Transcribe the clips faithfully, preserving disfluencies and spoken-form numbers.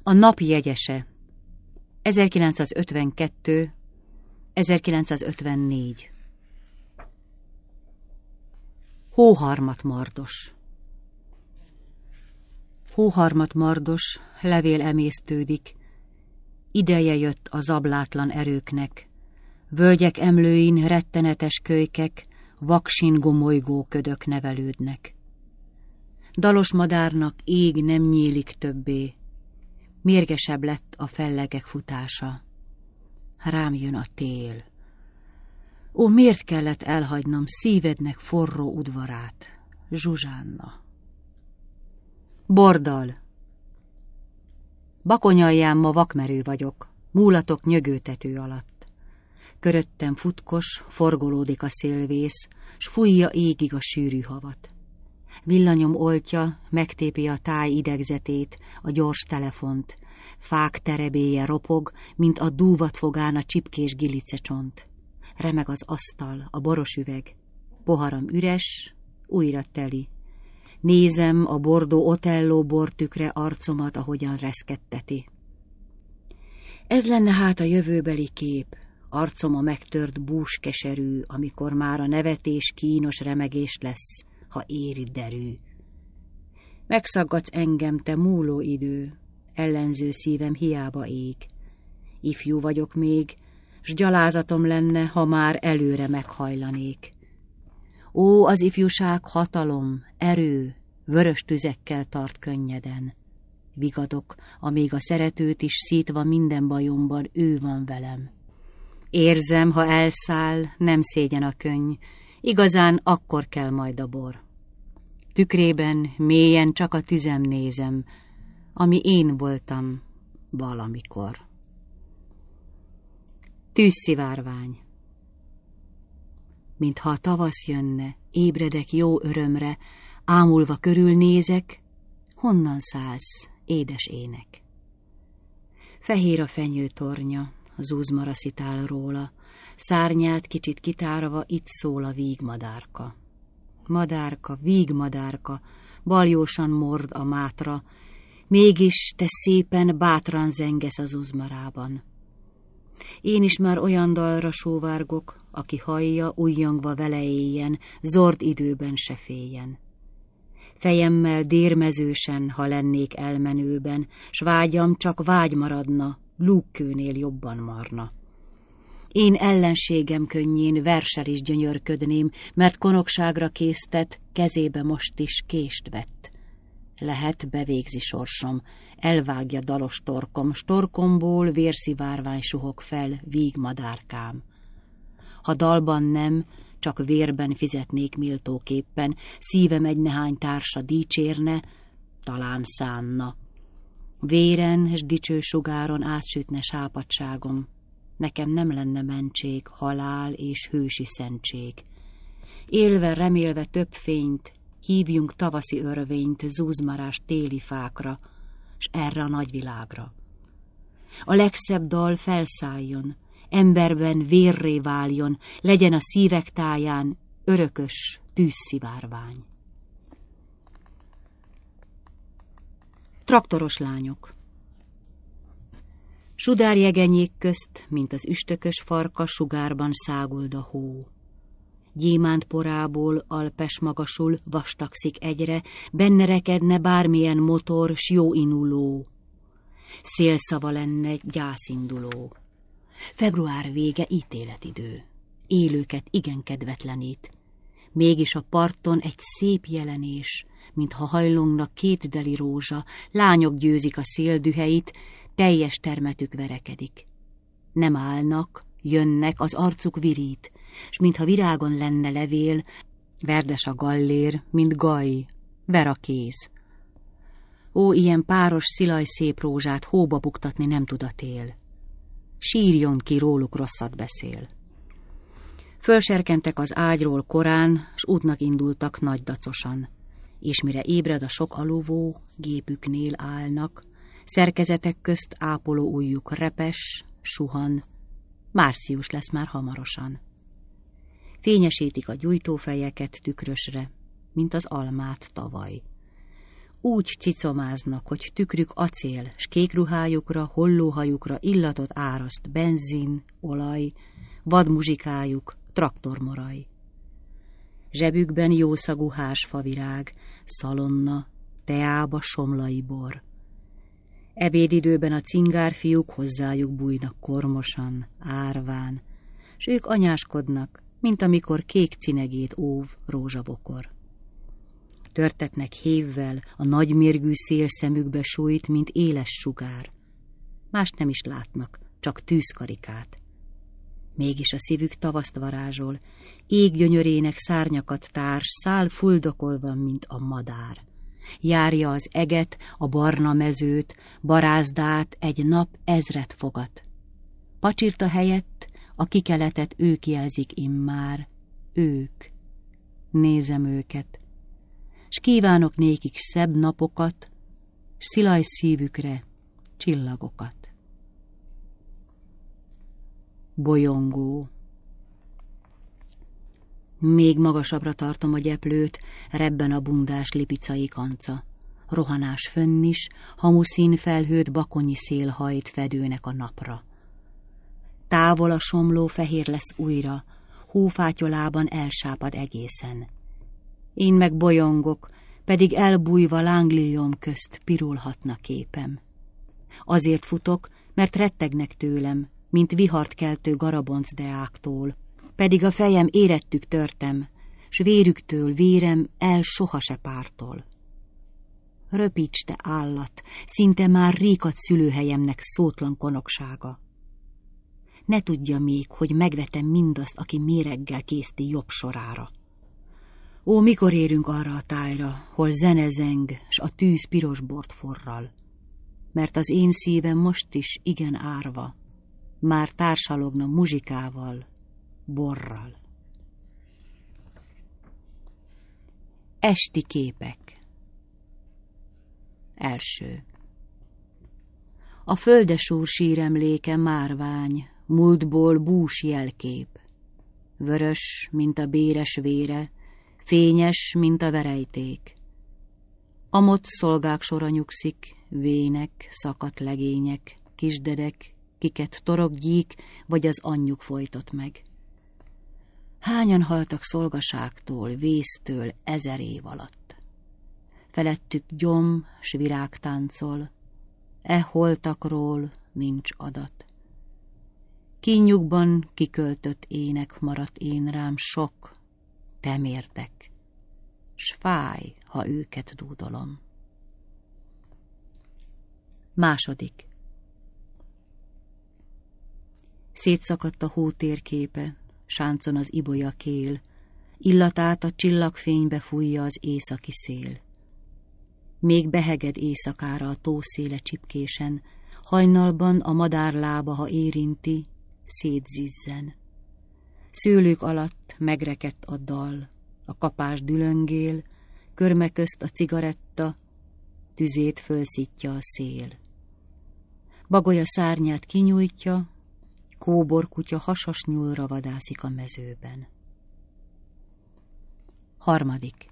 A nap jegyese ezerkilencszázötvenkettő ezerkilencszázötvennégy. Hóharmat Mardos. Hóharmat Mardos, levél emésztődik, ideje jött a zablátlan erőknek, völgyek emlőin rettenetes kölykek, vaksin gomolygó ködök nevelődnek. Dalos madárnak ég nem nyílik többé, mérgesebb lett a fellegek futása. Rám jön a tél. Ó, miért kellett elhagynom szívednek forró udvarát, Zsuzsánna? Bordal. Bakonyalján ma vakmerő vagyok, múlatok nyögőtető alatt. Köröttem futkos, forgolódik a szélvész, s fújja égig a sűrű havat. Villanyom oltja, megtépi a táj idegzetét, a gyors telefont. Fák terebélye ropog, mint a dúvat fogán a csipkés gilicecsont. Remeg az asztal, a boros üveg. Poharam üres, újra teli. Nézem a bordó Otelló bortükre arcomat, ahogyan reszketteti. Ez lenne hát a jövőbeli kép, arcom a megtört bús keserű, amikor már a nevetés kínos remegés lesz, ha éri derű. Megszaggatsz engem, te múló idő, ellenző szívem hiába ég. Ifjú vagyok még, s gyalázatom lenne, ha már előre meghajlanék. Ó, az ifjúság hatalom, erő, vörös tüzekkel tart könnyeden. Vigadok, amíg a szeretőt is szítva minden bajomban ő van velem. Érzem, ha elszáll, nem szégyen a könny, igazán akkor kell majd a bor. Tükrében mélyen csak a tüzem nézem, ami én voltam valamikor. Tűzszivárvány. Mintha a tavasz jönne, ébredek jó örömre, ámulva körülnézek, honnan szállsz, édes ének? Fehér a fenyő tornya, zúzmara szitál róla, szárnyát kicsit kitárva itt szól a vígmadárka. Madárka, vígmadárka, baljósan mord a mátra, mégis te szépen bátran zengesz az uzmarában. Én is már olyan dalra sóvárgok, aki hallja, ujjongva vele éljen, zord időben se féljen. Fejemmel dérmezősen, ha lennék elmenőben, s vágyam csak vágy maradna, lúgkőnél jobban marna. Én ellenségem könnyén versel is gyönyörködném, mert konokságra késztet, kezébe most is kést vett. Lehet, bevégzi sorsom, elvágja dalos torkom, s torkomból vérszivárvány suhog fel, vígmadárkám. Ha dalban nem, csak vérben fizetnék méltóképpen, szívem egy nehány társa dicsérne, talán szánna. Véren s dicső sugáron átsütne sápadságom, nekem nem lenne mentség, halál és hősi szentség. Élve, remélve több fényt, hívjunk tavaszi örvényt zúzmarás téli fákra, s erre a nagyvilágra. A legszebb dal felszálljon, emberben vérré váljon, legyen a szívek táján örökös tűzszivárvány. Traktoros lányok. Sudárjegenyék közt, mint az üstökös farka, sugárban száguld a hó. Gyémánt porából alpes magasul vastagszik egyre, benne rekedne bármilyen motor, s jó inuló. Szélszava lenne gyászinduló. Február vége ítéletidő. Élőket igen kedvetlenít. Mégis a parton egy szép jelenés, mintha hajlongnak két deli rózsa, lányok győzik a széldüheit, teljes termetük verekedik. Nem állnak, jönnek, az arcuk virít, s mintha virágon lenne levél, verdes a gallér, mint gaj, ver a kéz. Ó, ilyen páros szilaj szép rózsát hóba buktatni nem tud a tél. Sírjon ki, róluk rosszat beszél. Fölserkentek az ágyról korán, s útnak indultak nagy dacosan, és mire ébred a sok aluvó, gépüknél állnak, szerkezetek közt ápoló ujjuk repes, suhan, március lesz már hamarosan. Fényesítik a gyújtófejeket tükrösre, mint az almát tavaly. úgy cicomáznak, hogy tükrük acél, s kék ruhájukra, hollóhajukra illatot áraszt benzin, olaj, vadmuzsikájuk, traktormoraj. Zsebükben jószagú hársfavirág, szalonna, teába somlai bor. Ebédidőben a cingárfiúk hozzájuk bújnak kormosan, árván, s ők anyáskodnak, mint amikor kék cinegét óv rózsabokor. Törtetnek hévvel, a nagy mérgű szél szemükbe sújt, mint éles sugár. Mást nem is látnak, csak tűzkarikát. Mégis a szívük tavaszt varázsol, éggyönyörének szárnyakat társ, szál fuldokolva, mint a madár. Járja az eget, a barna mezőt, barázdát, egy nap ezret fogat. Pacsirta helyett a kikeletet ők jelzik immár, ők. Nézem őket, s kívánok nékik szebb napokat, s szilaj szívükre csillagokat. Bolyongó. Még magasabbra tartom a gyeplőt, rebben a bundás lipicai kanca. Rohanás fönn is, hamuszín felhőt bakonyi szél hajt fedőnek a napra. Távol a somló fehér lesz újra, hófátyolában elsápad egészen. Én meg bolyongok, pedig elbújva lángliljom közt pirulhatna képem. Azért futok, mert rettegnek tőlem, mint vihart keltő garabonc deáktól, pedig a fejem érettük törtem, s vérüktől vérem el soha se pártol. Röpíts, te állat, szinte már ríkat szülőhelyemnek szótlan konoksága. Ne tudja még, hogy megvetem mindazt, aki méreggel készti jobb sorára. Ó, mikor érünk arra a tájra, hol zene zeng, s a tűz piros bort forral? Mert az én szívem most is igen árva, már társalogna muzsikával, borral. Esti képek. Első. A földesúr síremléke márvány, múltból bús jelkép. Vörös, mint a béres vére, fényes, mint a verejték. Amott szolgák sora nyugszik, vének, szakadt legények, kisdedek, kiket torokgyík vagy az anyjuk folytott meg. Hányan haltak szolgaságtól, vésztől ezer év alatt. Felettük gyom, s virág táncol, e holtakról nincs adat. Kínjukban kiköltött ének maradt én rám sok, temértek, s fáj, ha őket dúdolom. Második. Szétszakadt a hó térképe, sáncon az ibolya kél, illatát a csillagfénybe fújja az északi szél. Még beheged éjszakára a tószéle csipkésen, hajnalban a madárlába, ha érinti, szétzizzen. Szőlők alatt megrekedt a dal, a kapás dülöngél, körme közt a cigaretta, tüzét fölszítja a szél. Bagolya szárnyát kinyújtja, kóborkutya hasas nyúlra vadászik a mezőben. Harmadik.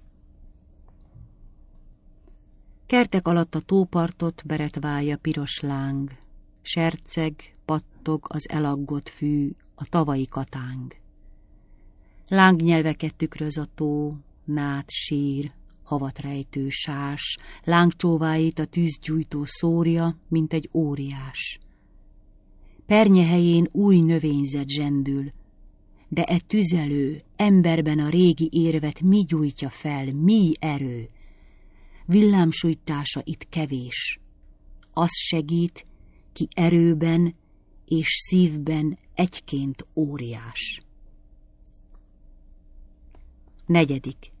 Kertek alatt a tópartot beretválja piros láng, serceg, pattog az elaggott fű, a tavai katáng. Lángnyelveket tükröz a tó, nát sír, havat rejtő sás, lángcsóváit a tűzgyújtó szórja, mint egy óriás. Pernye helyén új növényzet zsendül, de e tüzelő, emberben a régi érvet mi gyújtja fel, mi erő? Villámsújtása itt kevés. Az segít, ki erőben és szívben egyként óriás. Negyedik.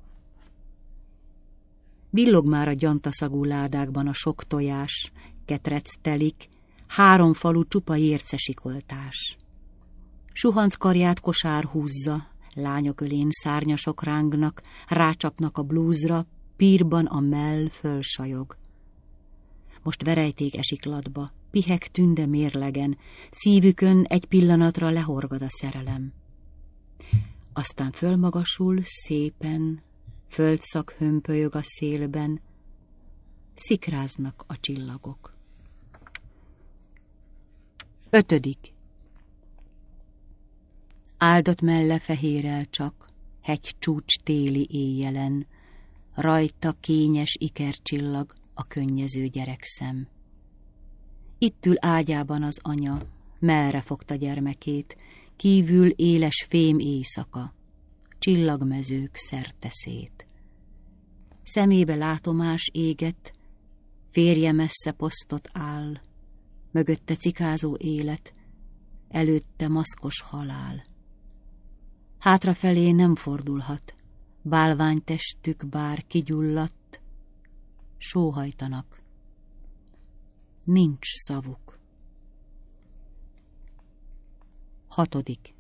Villog már a gyantaszagú ládákban a sok tojás, ketrec telik, három falu csupa ércesikoltás. Suhanc karját kosár húzza, lányok ölén szárnyasok rángnak, rácsapnak a blúzra, pírban a mell fölsajog. Most verejték esik latba, pihek tünde mérlegen, szívükön egy pillanatra lehorgad a szerelem. Aztán fölmagasul szépen, földszak hömpölyög a szélben, szikráznak a csillagok. Ötödik. Áldott melle fehérel csak, hegy csúcs téli éjjelen, rajta kényes ikercsillag a könnyező gyerekszem. Itt ül ágyában az anya, mellre fogta gyermekét, kívül éles fém éjszaka, csillagmezők szerte szét. Szemébe látomás égett, férje messze posztot áll, mögötte cikázó élet, előtte maszkos halál. Hátrafelé nem fordulhat, bálványtestük bár kigyulladt, sóhajtanak, nincs szavuk. Hatodik.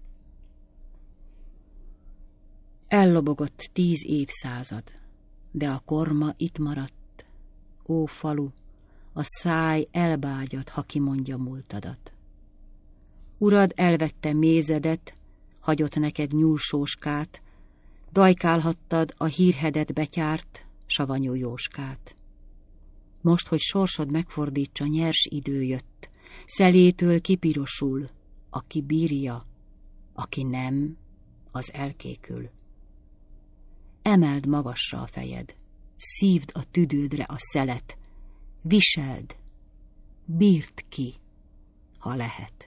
Ellobogott tíz évszázad, de a korma itt maradt. Ó falu, a száj elbágyat, ha kimondja múltadat. Urad elvette mézedet, hagyott neked nyúlsóskát, dajkálhattad a hírhedet betyárt, savanyú jóskát. Most, hogy sorsod megfordítsa, nyers idő jött, szelétől kipirosul, aki bírja, aki nem, az elkékül. Emeld magasra a fejed, szívd a tüdődre a szelet, viseld, bírd ki, ha lehet.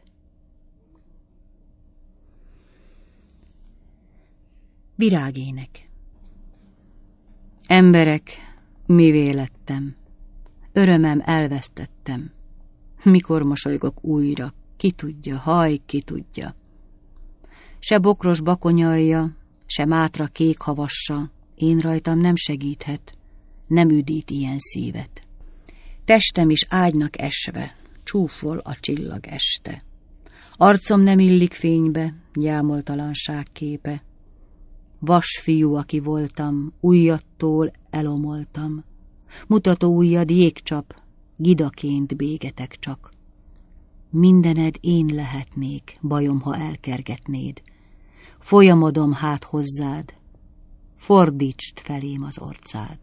Virágének. Emberek, mivé lettem, örömem elvesztettem. Mikor mosolygok újra, ki tudja, haj, ki tudja. Se bokros bakonyalja, se mátra kék havassa, én rajtam nem segíthet, nem üdít ilyen szívet. Testem is ágynak esve, csúfol a csillag este. Arcom nem illik fénybe, gyámoltalanság képe. Vasfiú, aki voltam, ujjattól elomoltam. Mutató ujjad jégcsap, gidaként bégetek csak. Mindened én lehetnék, bajom, ha elkergetnéd. Folyamodom hát hozzád, fordítsd felém az orcád.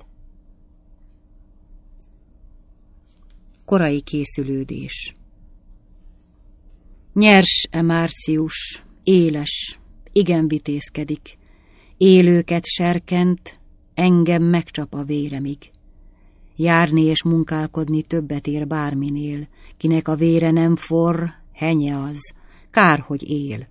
Korai készülődés. Nyers-e március, éles, igen vitézkedik, élőket serkent, engem megcsap a véremig. Járni és munkálkodni többet ér bárminél, kinek a vére nem forr, henye az, kár, hogy él.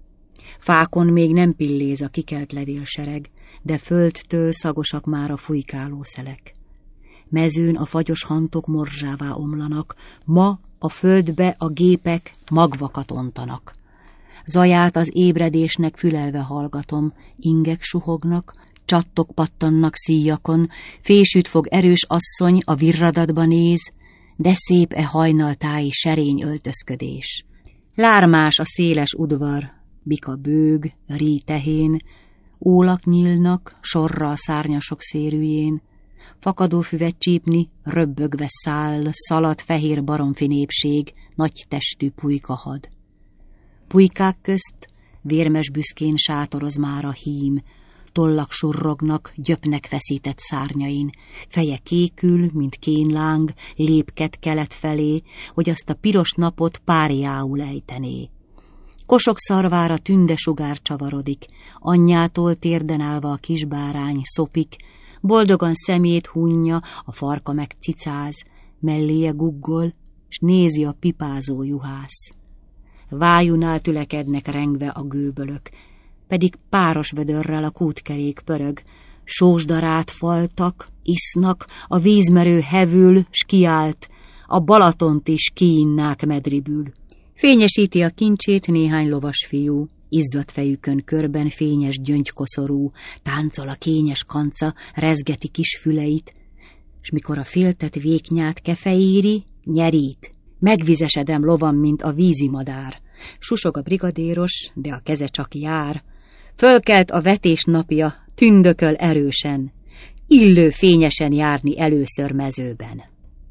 Fákon még nem pilléz a kikelt levélsereg, de földtől szagosak már a fújkáló szelek. Mezőn a fagyos hantok morzsává omlanak, ma a földbe a gépek magvakat ontanak. Zaját az ébredésnek fülelve hallgatom, ingek suhognak, csattok pattannak szíjakon, fésűt fog erős asszony, a virradatba néz, de szép e hajnaltáji serény öltözködés. Lármás a széles udvar, bika bőg, rí tehén, ólak nyílnak sorra a szárnyasok szérűjén, fakadó füvet csípni, röbbögve száll, szalad fehér baromfi népség, nagy testű pulykahad. Pulykák közt vérmes büszkén sátoroz már a hím, tollak surrognak, gyöpnek feszített szárnyain, feje kékül, mint kénláng, lépked kelet felé, hogy azt a piros napot páriául ejtené. Kosok szarvára tünde sugár csavarodik, anyjától térden állva a kisbárány szopik, boldogan szemét hunja, a farka meg cicáz, melléje guggol, s nézi a pipázó juhász. Vájunál tülekednek rengve a gőbölök, pedig páros vödörrel a kútkerék pörög, sósdarát faltak, isznak, a vízmerő hevül, s kiált, a Balatont is kiinnák medribül. Fényesíti a kincsét néhány lovas fiú, izzadt fejükön körben fényes gyöngykoszorú, táncol a kényes kanca, rezgeti kis füleit, s mikor a féltett véknyát kefeéri, nyerít, megvizesedem lovam, mint a vízimadár. Susog a brigadéros, de a keze csak jár, fölkelt a vetés napja, tündököl erősen, illő fényesen járni először mezőben.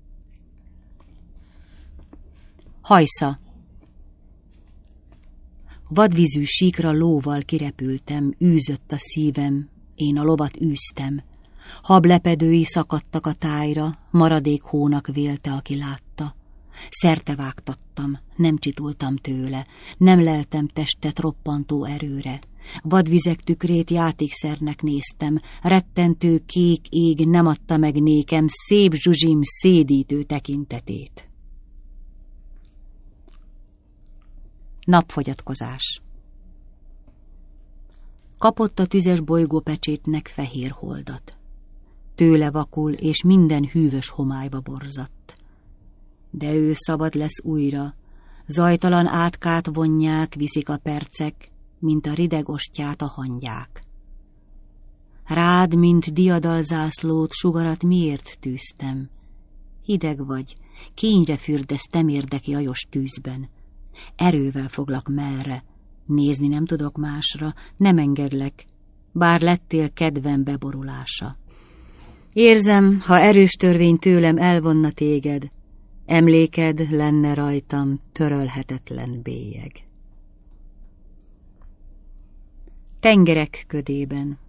Hajsza. Vadvízű síkra lóval kirepültem, űzött a szívem, én a lovat űztem. hablepedői szakadtak a tájra, maradék hónak vélte, aki látta. Szerte vágtattam, nem csitultam tőle, nem leltem testet roppantó erőre. Vadvizek tükrét játékszernek néztem, rettentő kék ég nem adta meg nékem szép zsuzsim szédítő tekintetét. Napfogyatkozás. Kapott a tüzes bolygópecsétnek fehér holdat. Tőle vakul, és minden hűvös homályba borzadt. De ő szabad lesz újra, zajtalan átkát vonják, viszik a percek, mint a rideg ostját a hangyák. Rád, mint diadalzászlót, sugarat miért tűztem? Hideg vagy, kényre fürdeztem érdeki ajos tűzben. Erővel foglak mellre, nézni nem tudok másra, nem engedlek, bár lettél kedvem beborulása. Érzem, ha erős törvény tőlem elvonna téged, emléked lenne rajtam törölhetetlen bélyeg. Tengerek ködében.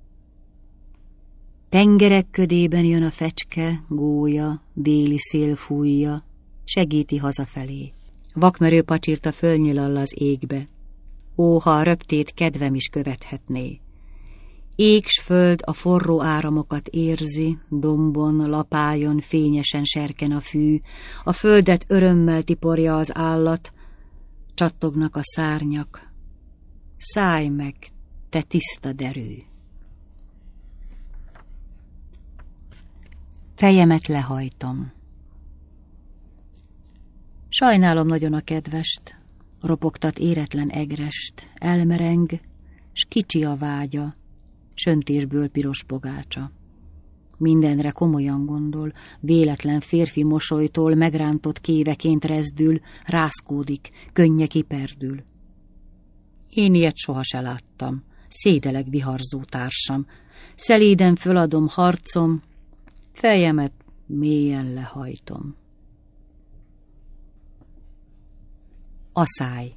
Tengerek ködében jön a fecske, gólya, déli szél fújja, segíti hazafelé. Vakmerő pacsirta fölnyilall az égbe. Ó, ha a röptét kedvem is követhetné. Ég s föld a forró áramokat érzi, dombon, lapájon fényesen serken a fű, a földet örömmel tiporja az állat, csattognak a szárnyak. Szállj meg, te tiszta derű! Fejemet lehajtom. Sajnálom nagyon a kedvest, ropogtat éretlen egrest, elmereng, s kicsi a vágya, söntésből piros pogácsa. Mindenre komolyan gondol, véletlen férfi mosolytól megrántott kéveként rezdül, rázkódik, könnye kiperdül. Én ilyet soha se láttam, szédeleg viharzó társam, szeléden föladom harcom, fejemet mélyen lehajtom. Aszály.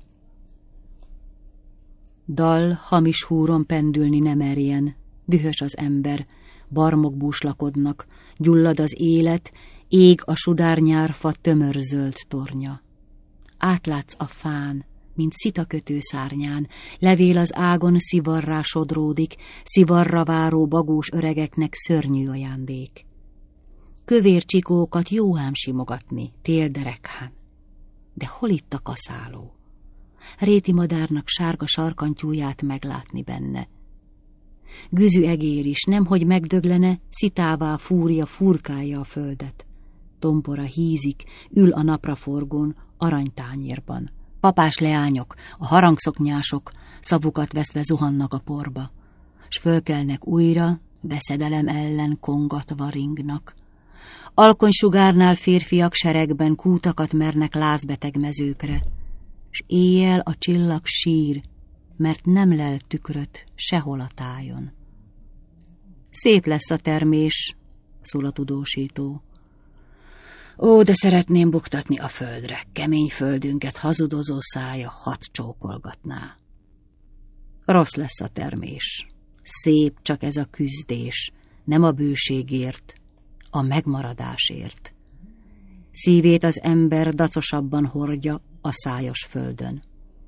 Dal hamis húron pendülni nem merjen, dühös az ember, barmok búslakodnak, gyullad az élet, ég a sudárnyárfa tömörzöld tornya. Átlátsz a fán, mint szitakötő szárnyán, levél az ágon szivarrá sodródik, szivarra váró bagós öregeknek szörnyű ajándék. Kövér csikókat jó ám simogatni, télderekhán. De hol itt a kaszáló? Réti madárnak sárga sarkantyúját meglátni benne. Güzű egér is, nemhogy megdöglene, szitává fúrja, furkálja a földet. Tompora hízik, ül a napraforgón, aranytányérban. Papás leányok, a harangszoknyások, szavukat vesztve zuhannak a porba, s fölkelnek újra, veszedelem ellen kongatva ringnak. Alkonysugárnál férfiak seregben kútakat mernek lázbeteg mezőkre, s éjjel a csillag sír, mert nem lel tükröt sehol a tájon. Szép lesz a termés, szól a tudósító. Ó, de szeretném buktatni a földre, kemény földünket hazudozó szája hat csókolgatná. Rossz lesz a termés, szép csak ez a küzdés, nem a bőségért, a megmaradásért. Szívét az ember dacosabban hordja a szájas földön.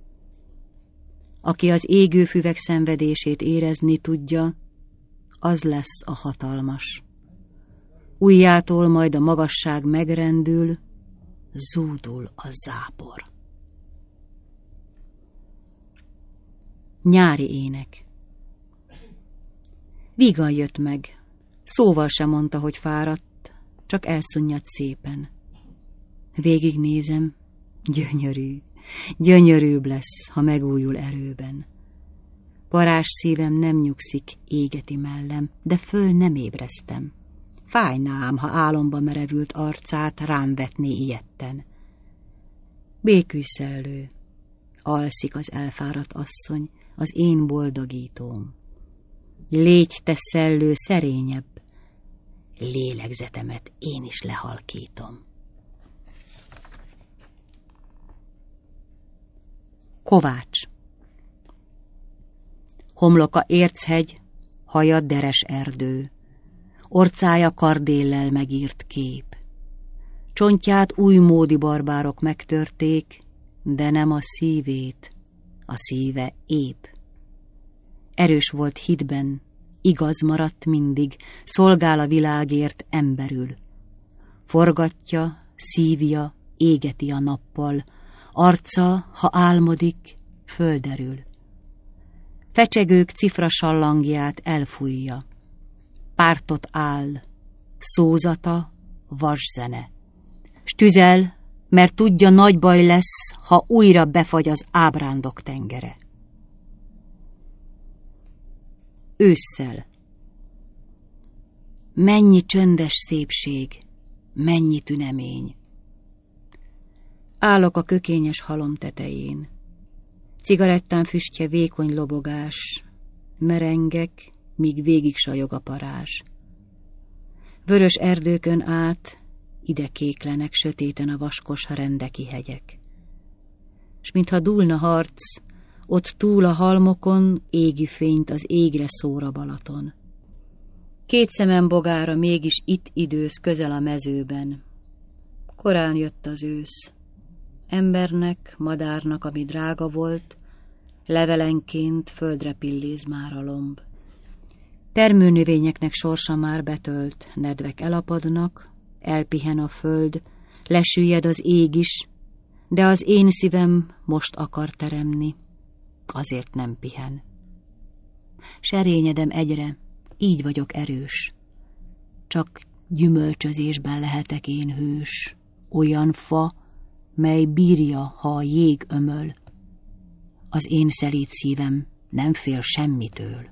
Aki az égő füvek szenvedését érezni tudja, az lesz a hatalmas. Ujjától majd a magasság megrendül, zúdul a zápor. Nyári ének. Vígan jött meg, szóval sem mondta, hogy fáradt, csak elszunnyad szépen. Végignézem, gyönyörű, gyönyörűbb lesz, ha megújul erőben. Parázs szívem nem nyugszik, égeti mellem, de föl nem ébreztem. Fájnám, ha álomba merevült arcát rám vetné ijedten. Békülj szellő, alszik az elfáradt asszony, az én boldogítóm. Légy te szellő szerényebb, lélegzetemet én is lehalkítom. Kovács. Homloka érchegy, haja deres erdő. orcája kardéllel megírt kép. Csontját újmódi barbárok megtörték, de nem a szívét, a szíve ép. Erős volt hitben, igaz maradt mindig, szolgál a világért emberül. Forgatja, szívja, égeti a nappal, arca, ha álmodik, földerül. Fecsegők cifra sallangját elfújja. Pártot áll, szózata, vasszene. S tüzel, mert tudja, nagy baj lesz, ha újra befagy az ábrándok tengere. Ősszel. Mennyi csöndes szépség, mennyi tünemény. Állok a kökényes halom tetején. Cigarettán füstje vékony lobogás, merengek, míg végig sajog a parázs. Vörös erdőkön át, ide kéklenek sötéten a vaskos rendeki hegyek. S mintha dúlna harc, ott túl a halmokon égi fényt az égre szóra Balaton. Két szemem bogára mégis itt idősz közel a mezőben. Korán jött az ősz. Embernek, madárnak, ami drága volt, levelenként földre pilléz már a lomb. Termőnövényeknek sorsa már betölt, nedvek elapadnak, elpihen a föld, lesüllyed az ég is, de az én szívem most akar teremni, azért nem pihen. Serényedem egyre, így vagyok erős, csak gyümölcsözésben lehetek én hős, olyan fa, mely bírja, ha a jég ömöl. Az én szelíd szívem nem fél semmitől.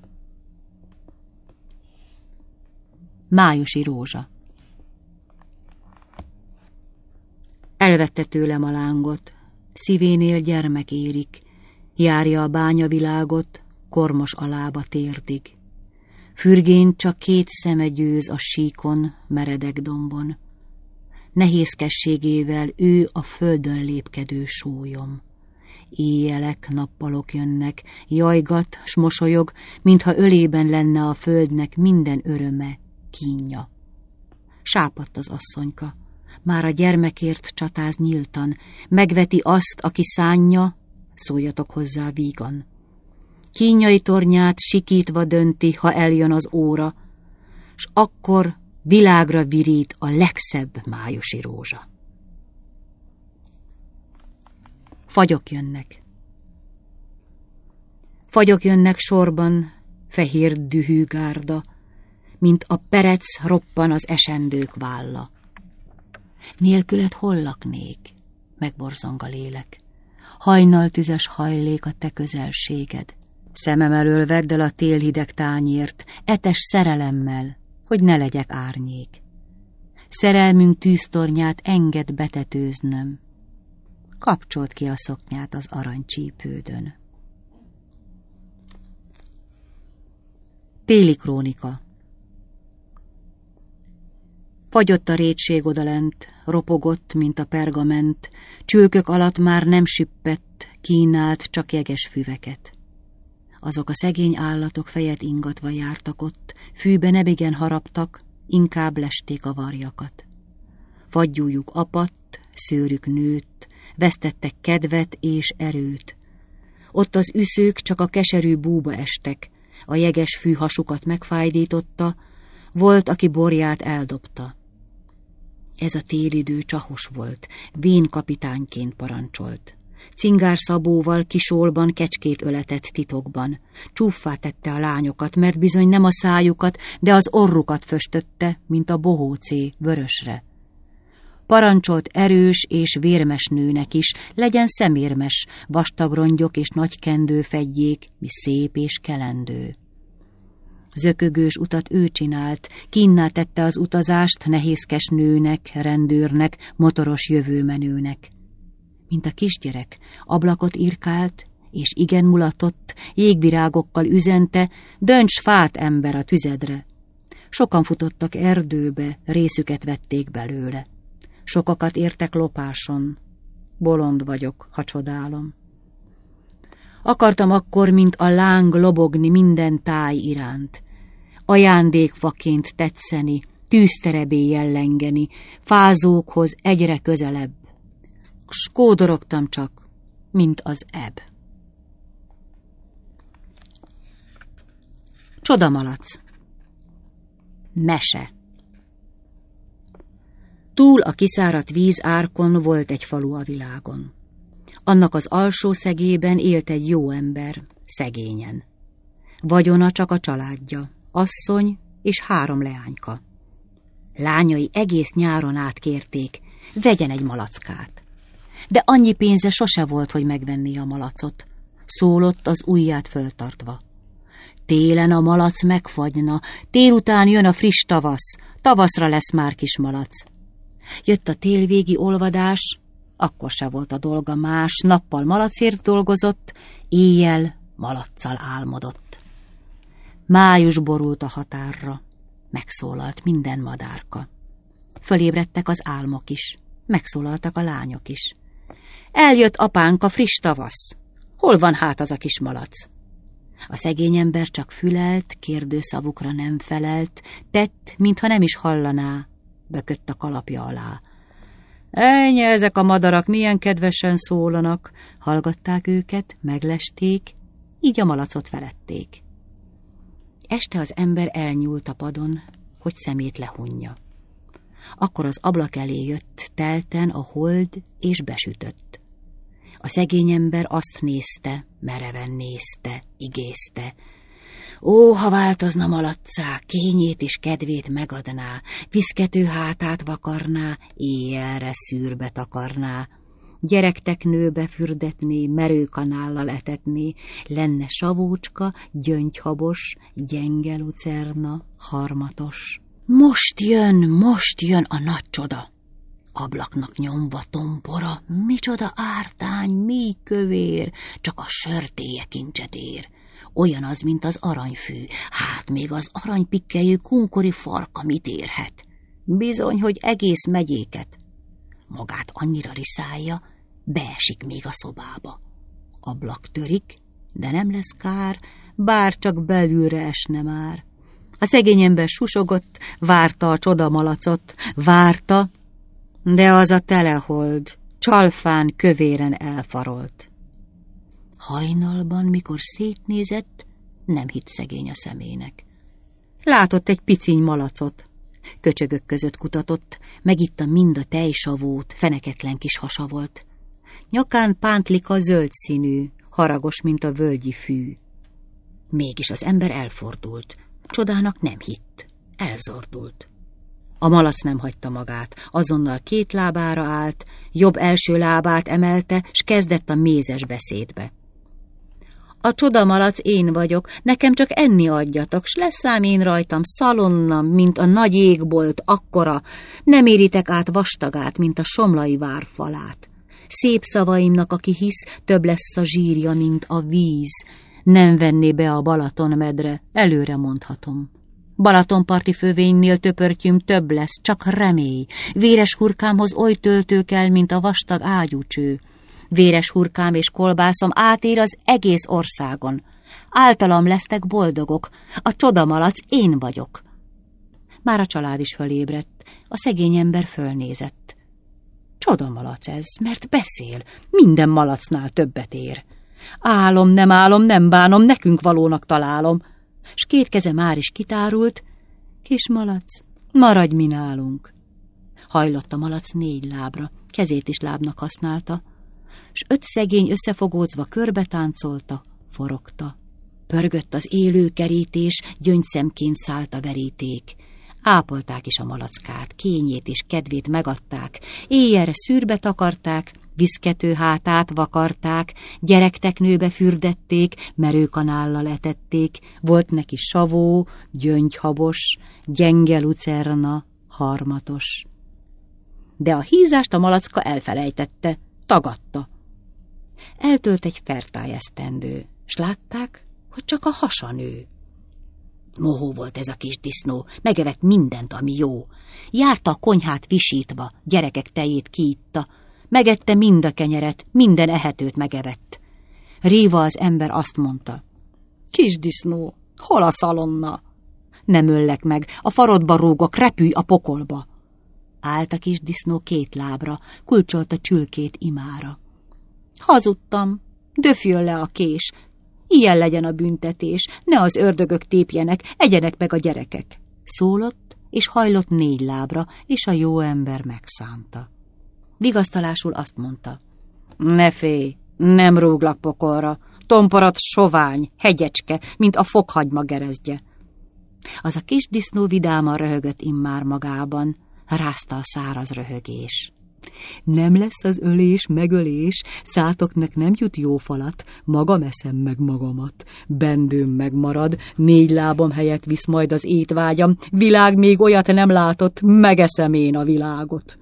Májusi rózsa. Elvette tőlem a lángot, szívénél gyermek érik, járja a bányavilágot, kormos alába térdig. Fürgén csak két szeme győz a síkon, meredek dombon. Nehézkességével ő a földön lépkedő sólyom. Éjjelek, nappalok jönnek, jajgat, s mosolyog, mintha ölében lenne a földnek minden öröme, kínja. Sápadt az asszonyka, már a gyermekért csatáz nyíltan, megveti azt, aki szánja, szóljatok hozzá vígan. Kínjai tornyát sikítva dönti, ha eljön az óra, s akkor világra virít a legszebb májusi rózsa. Fagyok jönnek. Fagyok jönnek sorban, fehér dühű gárda, mint a perec roppan az esendők válla. Nélküled hol laknék? Megborzong a lélek. Hajnaltüzes hajlék a te közelséged. Szemem elől vedd el a télhideg tányért, etes szerelemmel, hogy ne legyek árnyék. Szerelmünk tűztornyát engedd betetőznöm. Kapcsold ki a szoknyát az aranycsípődön. Téli krónika. Fagyott a rétség odalent, ropogott, mint a pergament, csülkök alatt már nem süppett, kínált csak jeges füveket. Azok a szegény állatok fejet ingatva jártak ott, fűbe nebigen haraptak, inkább lesték a varjakat. Fagyújuk apadt, szőrük nőtt, vesztettek kedvet és erőt. Ott az üszők csak a keserű búba estek, a jeges fű hasukat megfájdította, volt, aki borját eldobta. Ez a télidő csahos volt, vén kapitányként parancsolt. Cingár Szabóval kisolban kecskét öletett titokban. Csúffá tette a lányokat, mert bizony nem a szájukat, de az orrukat föstötte, mint a bohócé vörösre. Parancsolt erős és vérmes nőnek is, legyen szemérmes, vastag rongyok és nagy kendő fedjék, mi szép és kelendő. Zökögős utat ő csinált, kínná tette az utazást nehézkes nőnek, rendőrnek, motoros jövőmenőnek. Mint a kisgyerek, ablakot irkált, és igen mulatott, jégvirágokkal üzente, dönts fát, ember, a tüzedre. Sokan futottak erdőbe, részüket vették belőle. Sokakat értek lopáson. Bolond vagyok, ha csodálom. Akartam akkor, mint a láng lobogni minden táj iránt. ajándékfaként tetszeni, tűzterebé jellengeni, fázókhoz egyre közelebb. S kódorogtam csak, mint az eb. Csodamalac. Mese. Túl a kiszáradt víz árkon volt egy falu a világon. Annak az alsó szegében élt egy jó ember, szegényen. Vagyona csak a családja, asszony és három leányka. Lányai egész nyáron átkérték, vegyen egy malackát. De annyi pénze sose volt, hogy megvenné a malacot. Szólott az ujját föltartva. Télen a malac megfagyna, tél után jön a friss tavasz, tavaszra lesz már kis malac. Jött a télvégi olvadás, akkor se volt a dolga más, nappal malacért dolgozott, éjjel malaccal álmodott. Május borult a határra, megszólalt minden madárka. Fölébredtek az álmok is, megszólaltak a lányok is. Eljött apánk a friss tavasz, hol van hát az a kis malac? A szegény ember csak fülelt, kérdőszavukra nem felelt, tett, mintha nem is hallaná, bökött a kalapja alá. Ennyi, ezek a madarak milyen kedvesen szólanak, hallgatták őket, meglesték, így a malacot felették. Este az ember elnyúlt a padon, hogy szemét lehunja. Akkor az ablak elé jött telten a hold, és besütött. A szegény ember azt nézte, mereven nézte, igézte. Ó, ha változna malaccá, kényét és kedvét megadná, viszkető hátát vakarná, éjjelre szűrbe takarná. Gyerekteknőbe fürdetné, merőkanállal etetné, lenne savócska, gyöngyhabos, gyenge lucerna, harmatos. Most jön, most jön a nagy csoda! Ablaknak nyomva tompora, micsoda ártány, mi kövér, csak a sörtéje kincset ér. Olyan az, mint az aranyfű, hát még az aranypikkelyű kunkori farka mit érhet? Bizony, hogy egész megyéket. Magát annyira riszálja, beesik még a szobába. Ablak törik, de nem lesz kár, bár csak belülre esne már. A szegény ember susogott, várta a csodamalacot, várta, de az a telehold csalfán kövéren elfarolt. Hajnalban, mikor szétnézett, nem hitt szegény a szemének. Látott egy piciny malacot, köcsögök között kutatott, megitta mind a tejsavót, feneketlen kis hasa volt. Nyakán pántlika zöld színű, haragos, mint a völgyi fű. Mégis az ember elfordult, csodának nem hitt, elzordult. A malac nem hagyta magát, azonnal két lábára állt, jobb első lábát emelte, s kezdett a mézes beszédbe. A csodamalac én vagyok, nekem csak enni adjatok, s lesz ám én rajtam szalonna, mint a nagy égbolt akkora, nem éritek át vastagát, mint a somlai vár falát. Szép szavaimnak, aki hisz, több lesz a zsírja, mint a víz. Nem venné be a Balaton medre, előre mondhatom. Balatonparti fővénynél töpörtyűm több lesz, csak remély. Véres hurkámhoz oly töltő kell, mint a vastag ágyúcső. Véres hurkám és kolbászom átér az egész országon. Általam lesztek boldogok, a csodamalac én vagyok. Már a család is fölébredt, a szegény ember fölnézett. Csodamalac ez, mert beszél, minden malacnál többet ér. Álom, nem álom, nem bánom, nekünk valónak találom. S két keze már is kitárult, kis malac, maradj mi nálunk. Hajlott a malac négy lábra, kezét is lábnak használta, s öt szegény összefogózva körbe táncolta, forogta. Pörgött az élő kerítés, gyöngyszemként szállt a veríték. Ápolták is a malackát, kényét és kedvét megadták, éjjelre szűrbe takarták, viszkető hátát vakarták, gyerekteknőbe fürdették, merőkanállal etették, volt neki savó, gyöngyhabos, gyenge lucerna, harmatos. De a hízást a malacka elfelejtette, tagadta. Eltölt egy fertály esztendő, s látták, hogy csak a hasa nő. Mohó volt ez a kis disznó, megevett mindent, ami jó. Járta a konyhát visítva, gyerekek tejét kiitta, megette mind a kenyeret, minden ehetőt megevett. Réva az ember azt mondta, kis disznó, hol a szalonna? Nem öllek meg, a farodba rúgok, repülj a pokolba. Állt a kis disznó két lábra, kulcsolta csülkét imára. Hazudtam, döfjön le a kés, ilyen legyen a büntetés, ne az ördögök tépjenek, egyenek meg a gyerekek. Szólott, és hajlott négy lábra, és a jó ember megszánta. Vigasztalásul azt mondta: ne félj, nem rúglak pokolra, tomporat sovány, hegyecske, mint a fokhagyma gerezdje. Az a kis disznó vidáman röhögött immár magában, rázta a száraz röhögés. Nem lesz az ölés, megölés, szátoknak nem jut jó falat, magam eszem meg magamat. Bendőm megmarad, négy lábam helyett visz majd az étvágyam, világ még olyat nem látott, megeszem én a világot.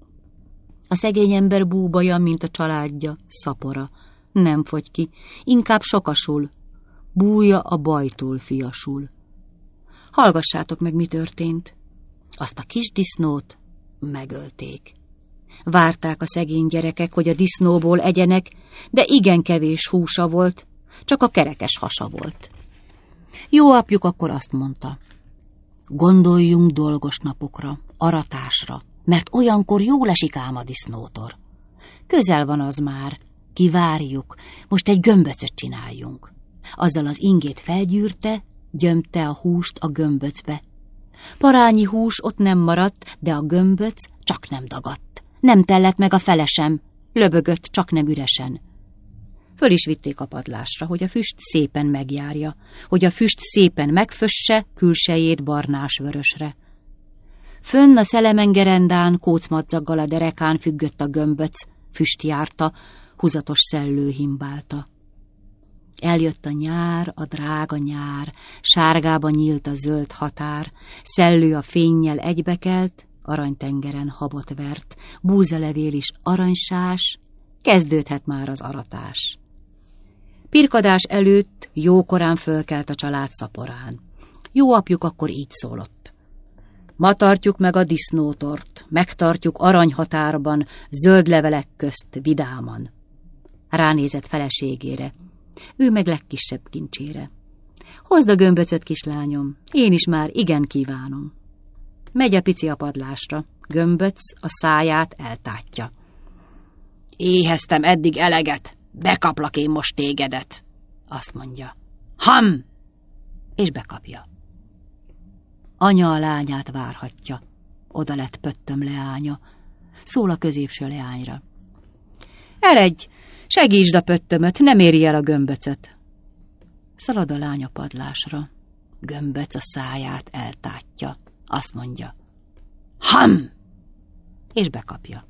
A szegény ember búbaja, mint a családja, szapora. Nem fogy ki, inkább sokasul, búja a bajtól fiasul. Hallgassátok meg, mi történt. Azt a kis disznót megölték. Várták a szegény gyerekek, hogy a disznóból egyenek, de igen kevés húsa volt, csak a kerekes hasa volt. Jó apjuk akkor azt mondta: gondoljunk dolgos napokra, aratásra, mert olyankor jól esik ám a disznótor. Közel van az már, kivárjuk, most egy gömböcöt csináljunk. Azzal az ingét felgyűrte, gyömte a húst a gömböcbe. Parányi hús ott nem maradt, de a gömböc csak nem dagadt. Nem tellett meg a fele sem, löbögött csak nem üresen. Föl is vitték a padlásra, hogy a füst szépen megjárja, hogy a füst szépen megfösse külsejét barnás-vörösre. Fönn a szelemengerendán, kócmadzaggal a derekán függött a gömböc, füst járta, húzatos szellő himbálta. Eljött a nyár, a drága nyár, sárgába nyílt a zöld határ, szellő a fénnyel egybekelt, aranytengeren habot vert, búzalevél is aranysás, kezdődhet már az aratás. Pirkadás előtt jókorán fölkelt a család szaporán. Jó apjuk akkor így szólott: ma tartjuk meg a disznótort, megtartjuk aranyhatárban, zöld levelek közt vidáman. Ránézett feleségére, ő meg legkisebb kincsére. Hozd a gömböcöt, kislányom, én is már igen kívánom. Megy a pici a padlásra, gömböc a száját eltátja. Éheztem eddig eleget, bekaplak én most tégedet, azt mondja. Ham! És bekapja. Anya a lányát várhatja, oda lett pöttöm leánya, szól a középső leányra. Eredj, segítsd a pöttömöt, nem éri el a gömböcöt. Szalad a lány a padlásra, gömböc a száját eltátja, azt mondja. Ham! És bekapja.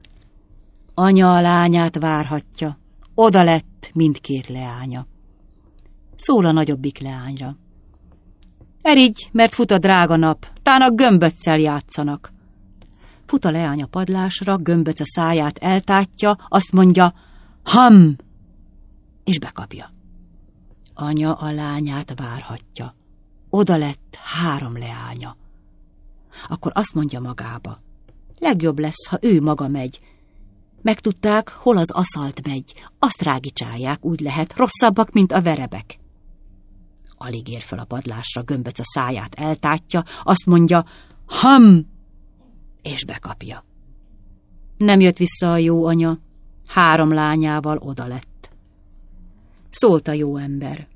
Anya a lányát várhatja, oda lett mindkét leánya. Szól a nagyobbik leányra. Erigy, mert fut a drága nap, tán a gömböccel játszanak. Fut a leány a padlásra, gömböc a száját eltátja, azt mondja, ham! És bekapja. Anya a lányát várhatja, oda lett három leánya. Akkor azt mondja magába, legjobb lesz, ha ő maga megy. Megtudták, hol az aszalt megy, azt rágicsálják, úgy lehet, rosszabbak, mint a verebek. Alig ér fel a padlásra, gömböc a száját eltátja, azt mondja, ham! És bekapja. Nem jött vissza a jó anya, három lányával oda lett. Szólt a jó ember.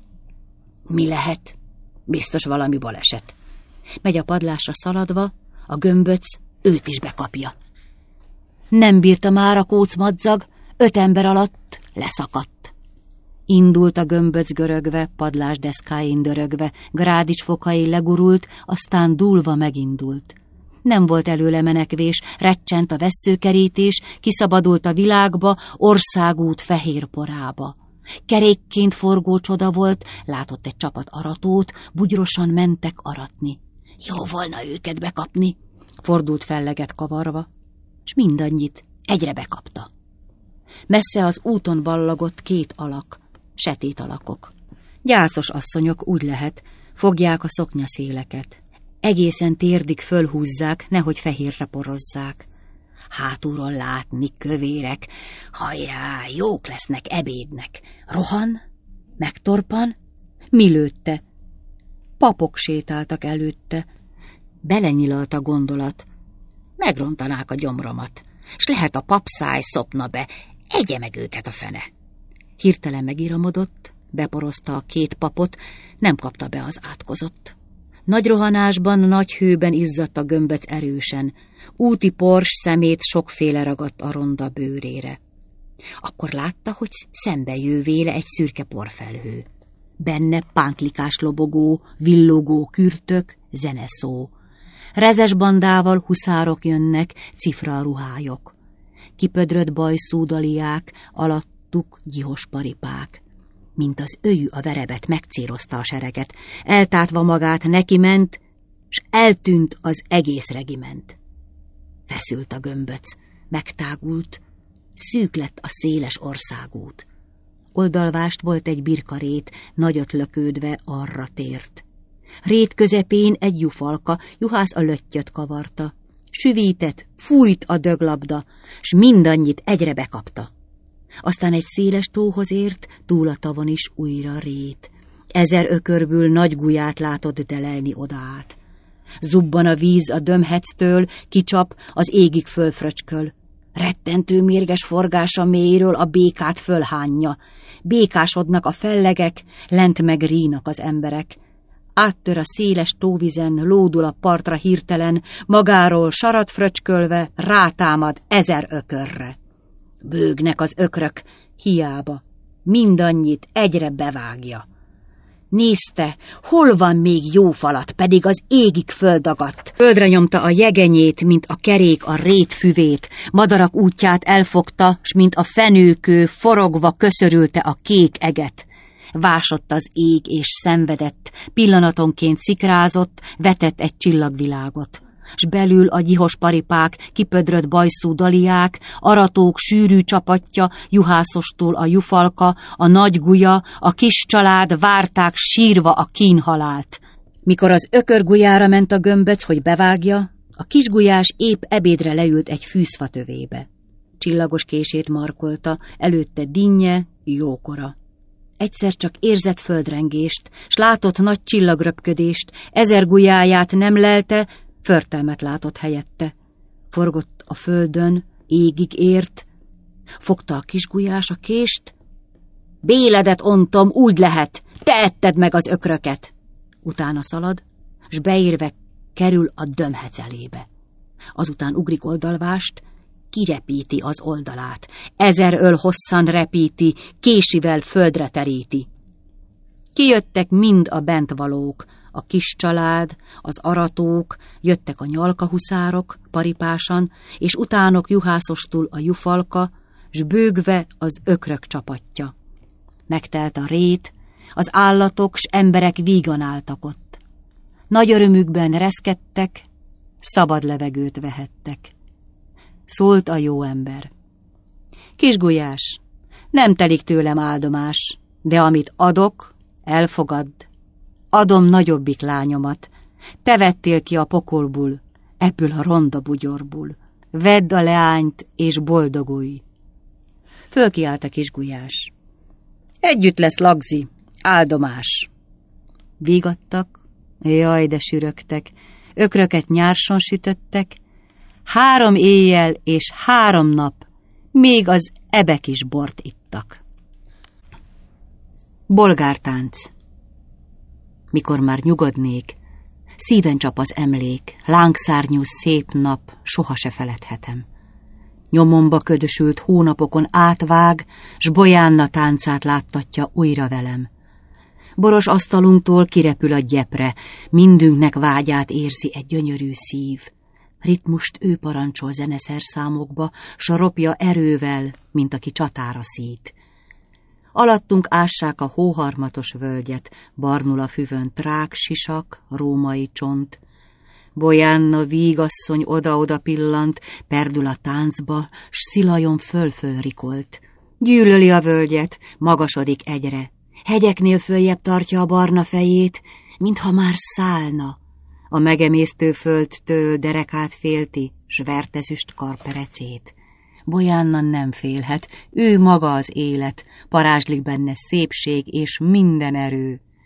Mi lehet? Biztos valami baleset. Megy a padlásra szaladva, a gömböc őt is bekapja. Nem bírta már a kócmadzag, öt ember alatt leszakadt. Indult a gömböc görögve, padlás deszkáin dörögve, grádics fokai legurult, aztán dúlva megindult. Nem volt előle menekvés, recsent a vesszőkerítés, kiszabadult a világba, országút fehér porába. Kerékként forgó csoda volt, látott egy csapat aratót, bugyrosan mentek aratni. Jó volna őket bekapni, fordult felleget kavarva, s mindannyit egyre bekapta. Messze az úton ballagott két alak, setét alakok. Gyászos asszonyok, úgy lehet, fogják a szoknyaszéleket. Egészen térdig fölhúzzák, nehogy fehérre porozzák. Hátulról látni kövérek, hajrá, jók lesznek ebédnek. Rohan, megtorpan, mi lőtte? Papok sétáltak előtte. Belenyilalt a gondolat. Megrontanák a gyomromat, s lehet a papszáj szopna be, egye meg őket a fene. Hirtelen megiramodott, beporozta a két papot, nem kapta be az átkozott. Nagy rohanásban, nagy hőben izzadt a gömböc erősen, úti pors szemét sokféle ragadt a ronda bőrére. Akkor látta, hogy szembe jő véle egy szürke porfelhő. Benne pánklikás lobogó, villogó kürtök, zeneszó. Rezes bandával huszárok jönnek, cifra ruhályok. Kipödrött bajszúdaliák, alattuk gyihos paripák. Mint az ölyű a verebet, megcélozta a sereget. Eltátva magát neki ment, s eltűnt az egész regiment. Feszült a gömböc, megtágult, szűk lett a széles országút. Oldalvást volt egy birkarét, nagyot lökődve arra tért. Rét közepén egy jufalka, juhász a löttyöt kavarta. Süvített, fújt a döglabda, s mindannyit egyre bekapta. Aztán egy széles tóhoz ért, túl a tavon is újra rét. Ezer ökörből nagy guját látott delelni odaát. Zubban a víz a dömhectől, kicsap, az égig fölfröcsköl. Rettentő mérges forgása mélyről a békát fölhányja. Békásodnak a fellegek, lent meg rínak az emberek. Áttör a széles tóvizen, lódul a partra hirtelen, magáról sarat fröcskölve rátámad ezer ökörre. Bőgnek az ökrök, hiába, mindannyit egyre bevágja. Nézte, hol van még jó falat, pedig az égig földagadt. Földre nyomta a jegenyét, mint a kerék a rét füvét, madarak útját elfogta, s mint a fenőkő forogva köszörülte a kék eget. Vásott az ég és szenvedett, pillanatonként szikrázott, vetett egy csillagvilágot. S belül a gyihos paripák, kipödrött bajszú daliák, aratók sűrű csapatja, juhászostól a jufalka, a nagy gulya, a kis család várták sírva a kínhalált. Mikor az ökörgulyára ment a gömböc, hogy bevágja, a kisgulyás épp ebédre leült egy fűzfa tövébe. Csillagos kését markolta, előtte dinnye, jókora. Egyszer csak érzett földrengést, s látott nagy csillagröpködést, ezer gulyáját nem lelte, förtelmet látott helyette. Forgott a földön, égig ért, fogta a kisgulyás a kést. Béledet ontom, úgy lehet, te etted meg az ökröket. Utána szalad, s beérve kerül a dömhec elébe. Azután ugrik oldalvást, kirepíti az oldalát. Ezer öl hosszan repíti, késivel földre teríti. Kijöttek mind a bentvalók, a kis család, az aratók, jöttek a nyalkahuszárok paripásan, és utánok juhászostul a jufalka, s bőgve az ökrök csapatja. Megtelt a rét, az állatok s emberek vígan álltak ott. Nagy örömükben reszkedtek, szabad levegőt vehettek. Szólt a jó ember. Kisgulyás, nem telik tőlem áldomás, de amit adok, elfogadd. Adom nagyobbik lányomat. Te vettél ki a pokolból, ebből a ronda bugyorból. Vedd a leányt, és boldogulj. Fölkiált a kisgulyás. Együtt lesz lagzi, áldomás. Vígattak, jaj, de sürögtek, ökröket nyárson sütöttek, három éjjel és három nap, még az ebek is bort ittak. Bolgártánc. Mikor már nyugodnék, szíven csap az emlék, lángszárnyú szép nap, soha se feledhetem. Nyomomba ködösült hónapokon átvág, s Bojánna táncát láttatja újra velem. Boros asztalunktól kirepül a gyepre, mindünknek vágyát érzi egy gyönyörű szív. Ritmust ő parancsol zeneszerszámokba, s a ropja erővel, mint aki csatára szít. Alattunk ássák a hóharmatos völgyet, barnul a füvön trák, sisak, római csont. Bojánna vígasszony oda-oda pillant, perdül a táncba, s szilajon föl-föl rikolt. Gyűlöli a völgyet, magasodik egyre. Hegyeknél följebb tartja a barna fejét, mintha már szállna. A megemésztő földtől derekát félti, s vertezüst karperecét. Bojánna nem félhet, ő maga az élet, parázslik benne szépség és minden erő.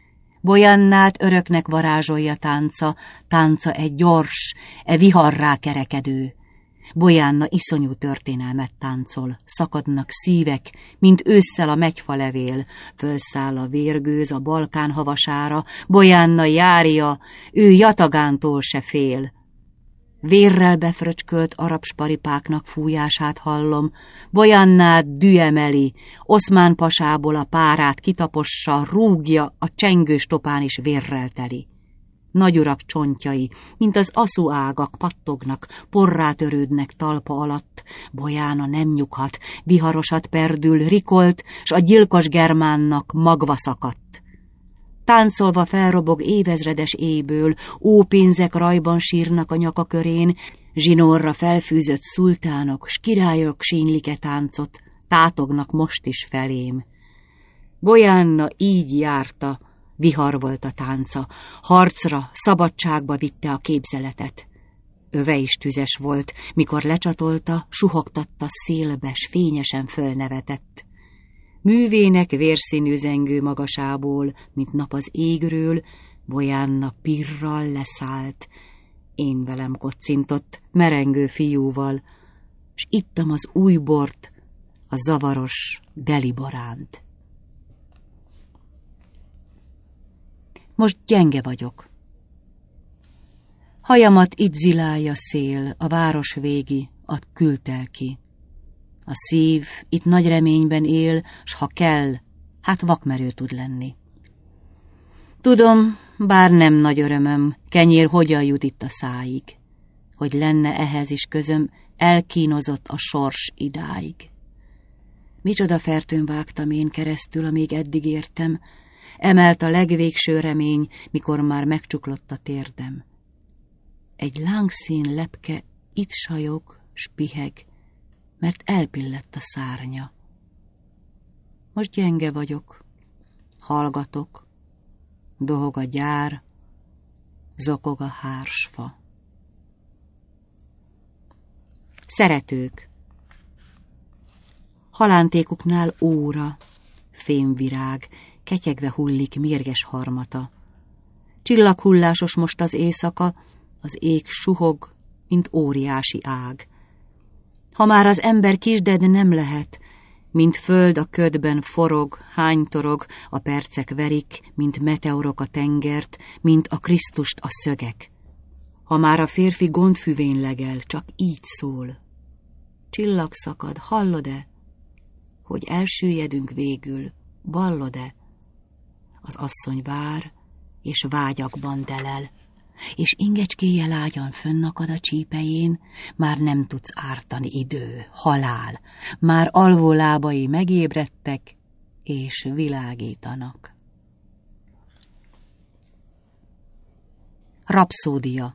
Bolyannát öröknek varázsolja tánca, tánca egy gyors, e viharrá kerekedő. Bolyanna iszonyú történelmet táncol, szakadnak szívek, mint ősszel a megyfalevél, fölszáll a vérgőz a Balkán havasára, Bolyanna járja, ő Jatagántól se fél. Vérrel befröcskölt arab sparipáknak fújását hallom, Bolyannát düemeli, Oszmán pasából a párát kitapossa, rúgja, a csengős topán is vérrel teli. Nagyurak csontjai, mint az aszú ágak pattognak, porrá törődnek talpa alatt, Bolyána nem nyughat, viharosat perdül, rikolt, s a gyilkos germánnak magva szakadt. Táncolva felrobog évezredes éjből, ópénzek rajban sírnak a nyaka körén, zsinórra felfűzött szultánok, s királyok sínlik-e táncot, tátognak most is felém. Bolyánna így járta, vihar volt a tánca, harcra, szabadságba vitte a képzeletet. Öve is tüzes volt, mikor lecsatolta, suhogtatta szélbe, s fényesen fölnevetett. Művének vérszínű zengő magasából, mint nap az égről, Bolyánna pirral leszállt, én velem kocintott, merengő fiúval, s ittam az új bort, a zavaros deliboránt. Most gyenge vagyok. Hajamat itt zilálja szél, a város végi, ad küldtel ki. A szív itt nagy reményben él, s ha kell, hát vakmerő tud lenni. Tudom, bár nem nagy örömöm, kenyér hogyan jut itt a száig, hogy lenne ehhez is közöm, elkínozott a sors idáig. Micsoda fertőn vágtam én keresztül, amíg eddig értem, emelt a legvégső remény, mikor már megcsuklott a térdem. Egy lángszín lepke itt sajog, s piheg, mert elpillett a szárnya. Most gyenge vagyok, hallgatok, dohog a gyár, zokog a hársfa. Szeretők. Halántékuknál óra, fémvirág, ketyegve hullik mérges harmata. Csillaghullásos most az éjszaka, az ég suhog, mint óriási ág. Ha már az ember kisded nem lehet, mint föld a ködben forog, hánytorog, a percek verik, mint meteorok a tengert, mint a Krisztust a szögek. Ha már a férfi gondfüvén legel, csak így szól. Csillag szakad, hallod-e, hogy elsüllyedünk végül, ballod-e? Az asszony vár, és vágyakban delel, és ingecskéje lágyan fönnakad a csípején, már nem tudsz ártani idő, halál, már alvó lábai megébredtek, és világítanak. Rapszódia.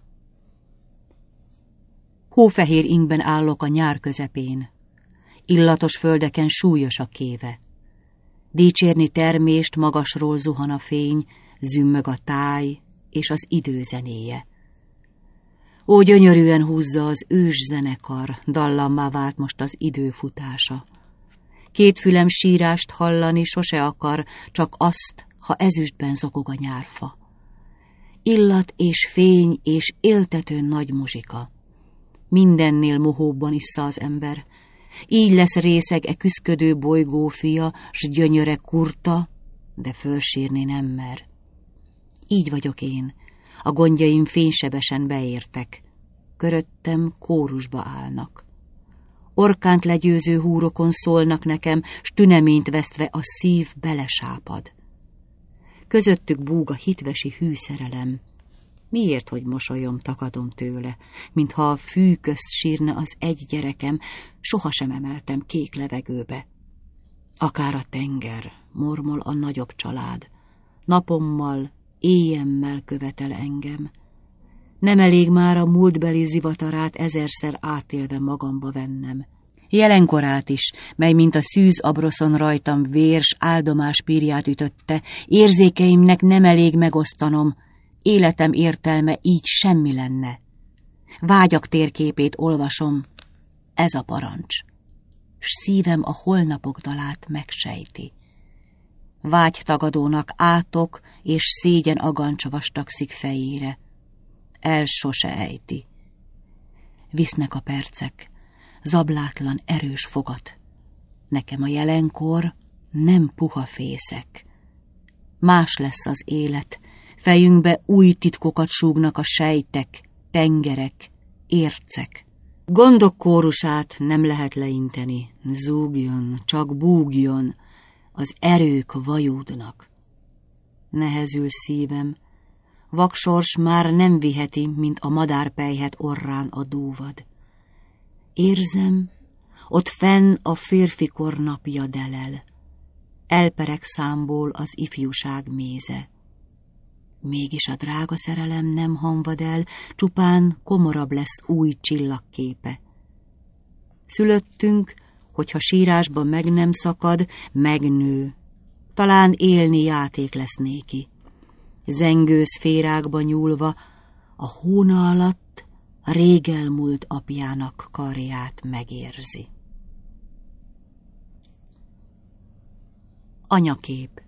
Hófehér ingben állok a nyár közepén, illatos földeken súlyos a kéve. Dicsérni termést magasról zuhan a fény, zümmög a táj és az idő zenéje. Ó, gyönyörűen húzza az ős zenekar, dallammá vált most az idő futása. Két fülem sírást hallani sose akar, csak azt, ha ezüstben zokog a nyárfa. Illat és fény és éltető nagy muzsika. Mindennél mohóbban issza az ember. Így lesz részeg e küszködő bolygó fia, s gyönyöre kurta, de fölsírni nem mer. Így vagyok én, a gondjaim fénysebesen beértek, köröttem kórusba állnak. Orkánt legyőző húrokon szólnak nekem, s tüneményt vesztve a szív belesápad. Közöttük búg a hitvesi hűszerelem. Miért, hogy mosolyom takadom tőle, mintha a fű közt sírna az egy gyerekem, sohasem emeltem kék levegőbe. Akár a tenger, mormol a nagyobb család, napommal, éjjemmel követel engem. Nem elég már a múltbeli zivatarát ezerszer átélve magamba vennem. Jelenkorát is, mely mint a szűz abroszon rajtam vérs áldomás pírját ütötte, érzékeimnek nem elég megosztanom, életem értelme így semmi lenne. Vágyak térképét olvasom, ez a parancs, s szívem a holnapok dalát megsejti. vágytagadónak átok és szégyen agancs vastagszik fejére. El sose ejti. Visznek a percek, zablátlan erős fogat. Nekem a jelenkor nem puha fészek. Más lesz az élet, fejünkbe új titkokat súgnak a sejtek, tengerek, ércek. Gondok kórusát nem lehet leinteni, zúgjon, csak búgjon, az erők vajúdnak. Nehezül szívem, vaksors már nem viheti, mint a madárpelyhet orrán a dúvad. Érzem, ott fenn a férfikor napja delel, elpereg számból az ifjúság méze. Mégis a drága szerelem nem hamvad el, csupán komorabb lesz új csillagképe. Szülöttünk, hogyha sírásban meg nem szakad, megnő, talán élni játék lesz néki. Zengő szférákba nyúlva, a hóna alatt a rég elmúlt apjának karját megérzi. Anyakép.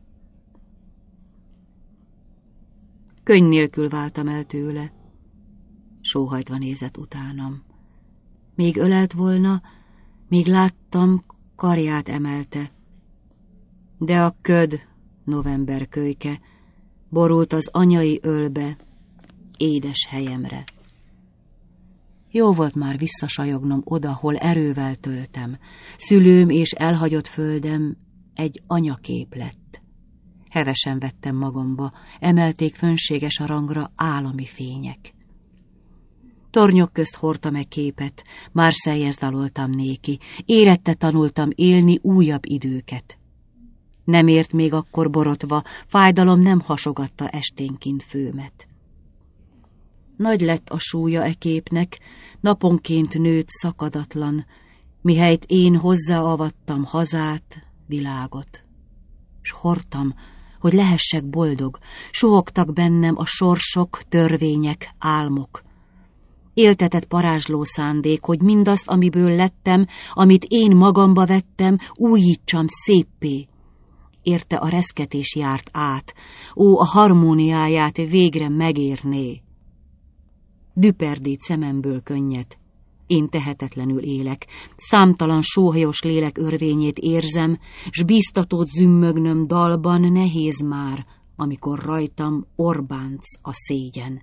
Könny nélkül váltam el tőle, sóhajtva nézett utánam. Még ölelt volna, még láttam, karját emelte. De a köd, november kölyke, borult az anyai ölbe, édes helyemre. Jó volt már visszasajognom oda, hol erővel töltem. Szülőm és elhagyott földem egy anyakép lett. Hevesen vettem magamba, emelték fönséges a rangra állami fények. Tornyok közt hordtam egy képet, Marseille-hez daloltam néki, érette tanultam élni újabb időket. Nem ért még akkor borotva, fájdalom nem hasogatta esténként főmet. Nagy lett a súlya e képnek, naponként nőtt szakadatlan, mihelyt én hozzáavattam hazát, világot. S hordtam, hogy lehessek boldog, suhogtak bennem a sorsok, törvények, álmok. Éltetett parázsló szándék, hogy mindazt, amiből lettem, amit én magamba vettem, újítsam széppé. Érte a reszketés járt át, ó, a harmóniáját végre megérné. Düperdít szememből könnyet, én tehetetlenül élek, számtalan sóhajos lélek örvényét érzem, s bíztatót zümmögnöm dalban nehéz már, amikor rajtam orbánc a szégyen.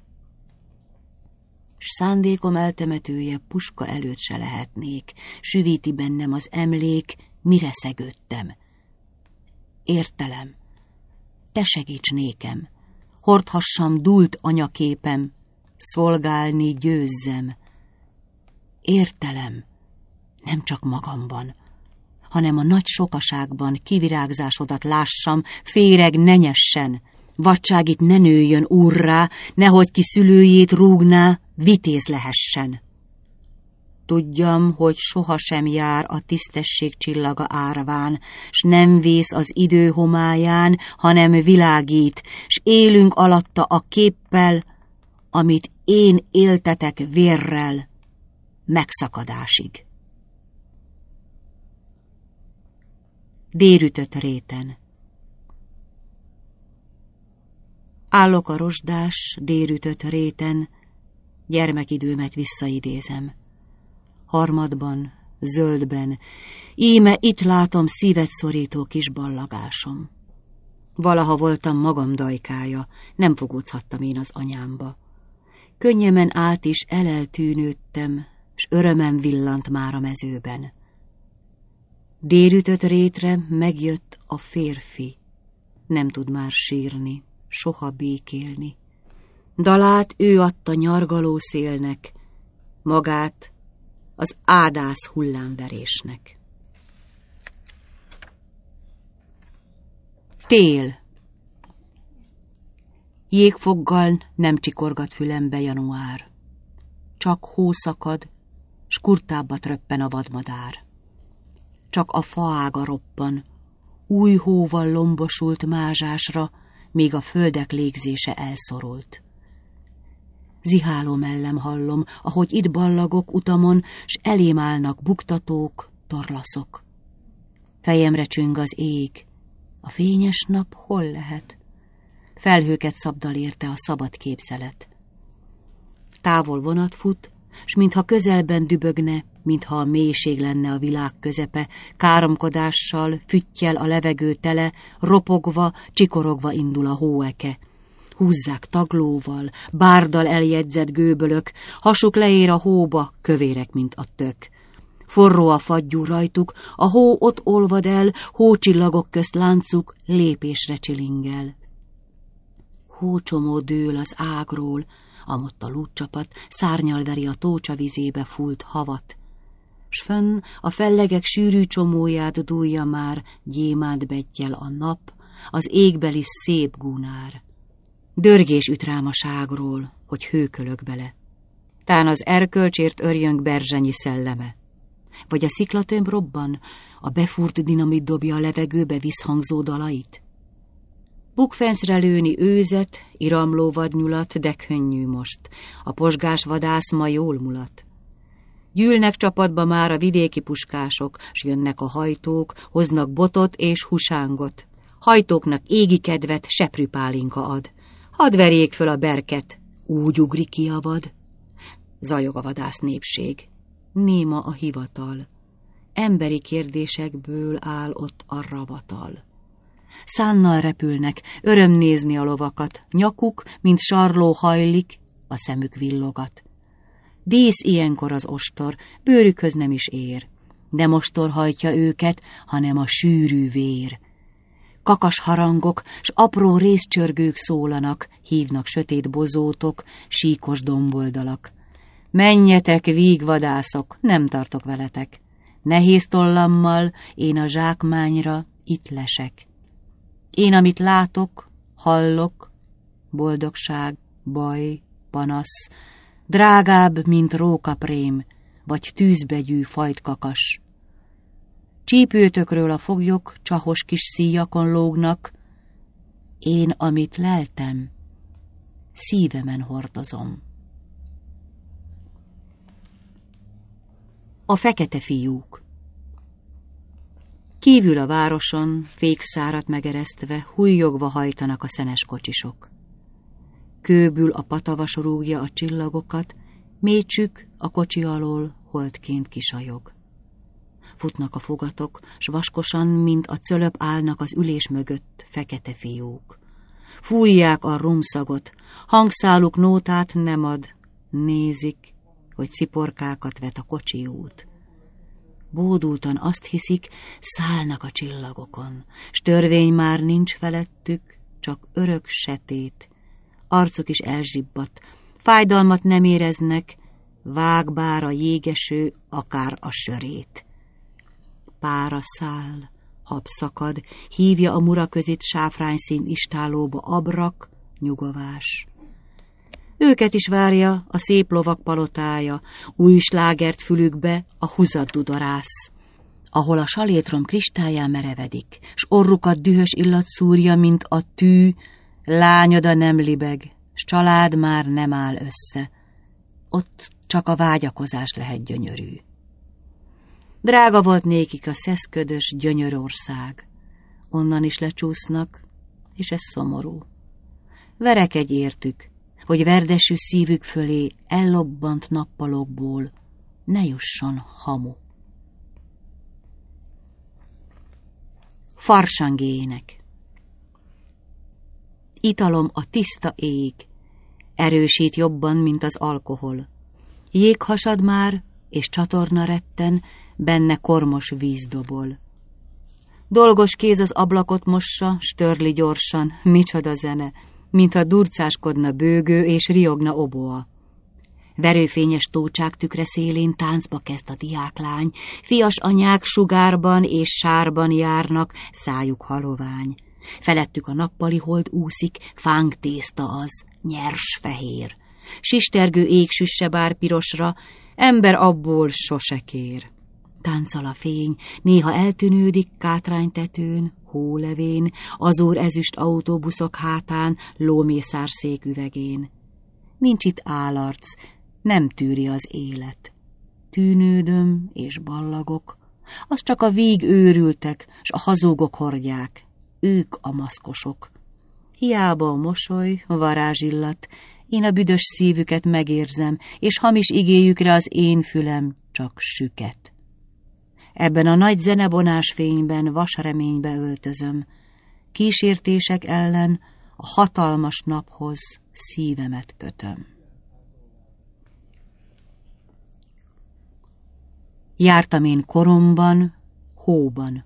S szándékom eltemetője puska előtt se lehetnék, süvíti bennem az emlék, mire szegődtem. Értelem, te segíts nékem, hordhassam dúlt anyaképem, szolgálni győzzem. Értelem, nem csak magamban, hanem a nagy sokaságban kivirágzásodat lássam, féreg ne nyessen, vadság itt ne nőjön úrrá, nehogy ki szülőjét rúgná, vitéz lehessen. Tudjam, hogy sohasem jár a tisztesség csillaga árván, s nem vész az idő homályán, hanem világít, s élünk alatta a képpel, amit én éltetek vérrel, megszakadásig. Délütött réten. Állok a rozsdás, délütött réten, gyermekidőmet visszaidézem. Harmadban, zöldben, íme itt látom szívet szorító kis ballagásom. Valaha voltam magam dajkája, nem fogózhattam én az anyámba. Könnyemen át is eleltűnődtem, s örömem villant már a mezőben. Délütött rétre megjött a férfi, nem tud már sírni, soha békélni. Dalát ő adta nyargaló szélnek, magát az ádász hullámverésnek. Tél. Jégfoggal nem csikorgat fülembe január. Csak hó szakad, s kurtábbat röppen a vadmadár. Csak a faága roppan, új hóval lombosult mázsásra, míg a földek légzése elszorult. Ziháló mellem hallom, ahogy itt ballagok utamon, s elém állnak buktatók, torlaszok. Fejemre csüng az ég, A fényes nap hol lehet? Felhőket szabdal érte a szabad képzelet. Távol vonat fut, s mintha közelben dübögne, mintha a mélység lenne a világ közepe, káromkodással, füttyel a levegő tele, ropogva, csikorogva indul a hóeke. Húzzák taglóval, bárdal eljegyzett gőbölök, hasuk leér a hóba, kövérek, mint a tök. Forró a fagyú rajtuk, a hó ott olvad el, hócsillagok közt láncuk lépésre csilingel. Hócsomó dől az ágról, amott a lúdcsapat szárnyal veri a tócsa vizébe fúlt havat. S fönn a fellegek sűrű csomóját dúlja már, gyémánt bettyel a nap, az égbeli szép gúnár. Dörgés üt rám a ságról, hogy hőkölök bele. Tán az erkölcsért örjönk Berzsenyi szelleme. Vagy a sziklatömb robban, a befúrt dinamit dobja a levegőbe visszhangzó dalait? Bukfencre lőni őzet, iramló vadnyulat, de könnyű most, a posgás vadász ma jól mulat. Gyűlnek csapatba már a vidéki puskások, s jönnek a hajtók, hoznak botot és husángot. Hajtóknak égi kedvet seprűpálinka ad. Hadd verjék föl a berket, úgy ugrik ki a vad. Zajog a vadász népség, néma a hivatal. Emberi kérdésekből áll ott a ravatal. Szánnal repülnek, öröm nézni a lovakat, nyakuk, mint sarló hajlik, a szemük villogat. Dísz ilyenkor az ostor, bőrükhöz nem is ér, nem ostor hajtja őket, hanem a sűrű vér. Kakas harangok, s apró részcsörgők szólanak, hívnak sötét bozótok, síkos domboldalak. Menjetek, vígvadászok, nem tartok veletek. Nehéz tollammal én a zsákmányra itt lesek. Én, amit látok, hallok, boldogság, baj, panasz, drágább, mint rókaprém, vagy tűzbegyű fajtkakas. Csípőtökről a foglyok csahos kis szíjakon lógnak, én, amit leltem, szívemen hordozom. A fekete fiúk. Kívül a városon, fékszárat megeresztve, hújjogva hajtanak a szenes kocsisok. Kőbül a patavas rúgja a csillagokat, mécsük a kocsi alól holdként kisajog. Futnak a fogatok, s vaskosan, mint a cölöp állnak az ülés mögött fekete fiúk. Fújják a rumszagot, hangszáluk nótát nem ad, nézik, hogy sziporkákat vet a kocsi út. Bódultan azt hiszik, szállnak a csillagokon, s törvény már nincs felettük, csak örök setét. Arcuk is elzsibbadt, fájdalmat nem éreznek, vág bár a jégeső, akár a sörét. Pára száll, hab szakad, hívja a muraközit sáfrányszín istálóba abrak, nyugovás. Őket is várja a szép lovak palotája, új slágert fülükbe a húzatdudarász, ahol a salétrom kristályán merevedik, s orrukat dühös illat szúrja, mint a tű, lányoda nem libeg, s család már nem áll össze. Ott csak a vágyakozás lehet gyönyörű. Drága volt nékik a szeszködös gyönyörország. Onnan is lecsúsznak, és ez szomorú. Verekedj értük, hogy verdesű szívük fölé ellobbant nappalokból ne jusson hamu. Farsangének. Italom a tiszta ég, erősít jobban, mint az alkohol. Jég hasad már, és csatorna retten, benne kormos víz dobol. Dolgos kéz az ablakot mossa, s törli gyorsan, micsoda zene, mintha durcáskodna bőgő és riogna oboa. Verőfényes tócsák tükre szélén táncba kezd a diáklány, fias anyák sugárban és sárban járnak, szájuk halovány. Felettük a nappali hold úszik, fánk tészta az, nyers fehér. Sistergő ég süsse bár pirosra, ember abból sose kér. Tánccal a fény, néha eltűnődik kátránytetőn, hólevén, azúr ezüst autóbuszok hátán, lómészárszék üvegén. Nincs itt állarc, nem tűri az élet. Tűnődöm és ballagok, az csak a víg őrültek, s a hazugok hordják. ők a maszkosok. Hiába a mosoly, a varázsillat, én a büdös szívüket megérzem, és hamis igéjükre az én fülem csak süket. Ebben a nagy zenebonás fényben vasreménybe öltözöm, kísértések ellen a hatalmas naphoz szívemet kötöm. Jártam én koromban, hóban.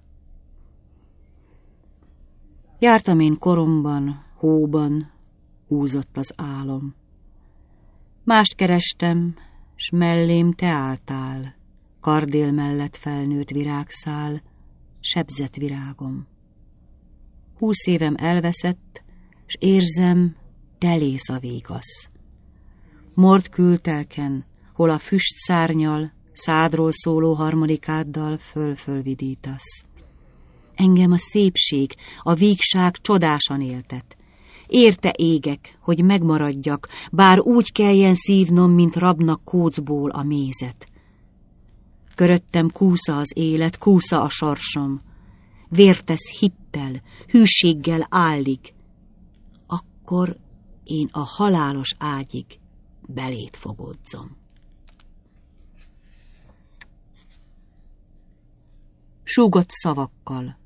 Jártam én koromban, hóban, húzott az álom. Mást kerestem, s mellém te álltál, kardél mellett felnőtt virágszál, sebzett virágom. Húsz évem elveszett, s érzem, telész a végasz. Mord kültelken, hol a füst szárnyal, szádról szóló harmonikáddal föl-fölvidítasz. Engem a szépség, a vígság csodásan éltet. Érte égek, hogy megmaradjak, bár úgy kelljen szívnom, mint rabnak kócból a mézet. Köröttem kúsza az élet, kúsza a sorsom. Vértesz hittel, hűséggel állig. Akkor én a halálos ágyig belét fogódzom. Súgott szavakkal.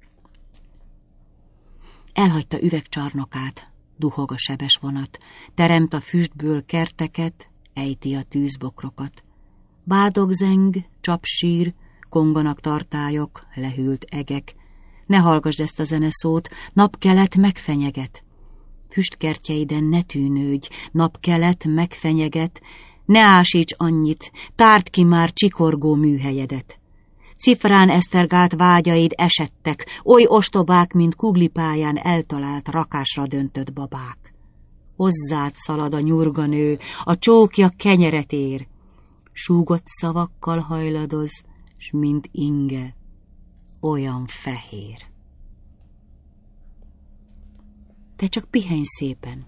Elhagyta üvegcsarnokát, duhog a sebes vonat, teremt a füstből kerteket, ejti a tűzbokrokat. Bádogzeng, csapsír, konganak tartályok, lehűlt egek. Ne hallgasd ezt a zeneszót, napkelet megfenyeget. Füstkertjeiden ne tűnődj, napkelet megfenyeget, ne ásíts annyit, tárd ki már csikorgó műhelyedet. Cifrán esztergált vágyaid esettek, oly ostobák, mint kuglipályán eltalált rakásra döntött babák. Hozzád szalad a nyurganő, a csókja kenyeret ér, súgott szavakkal hajladoz, s mint inge, olyan fehér. Te csak pihenj szépen.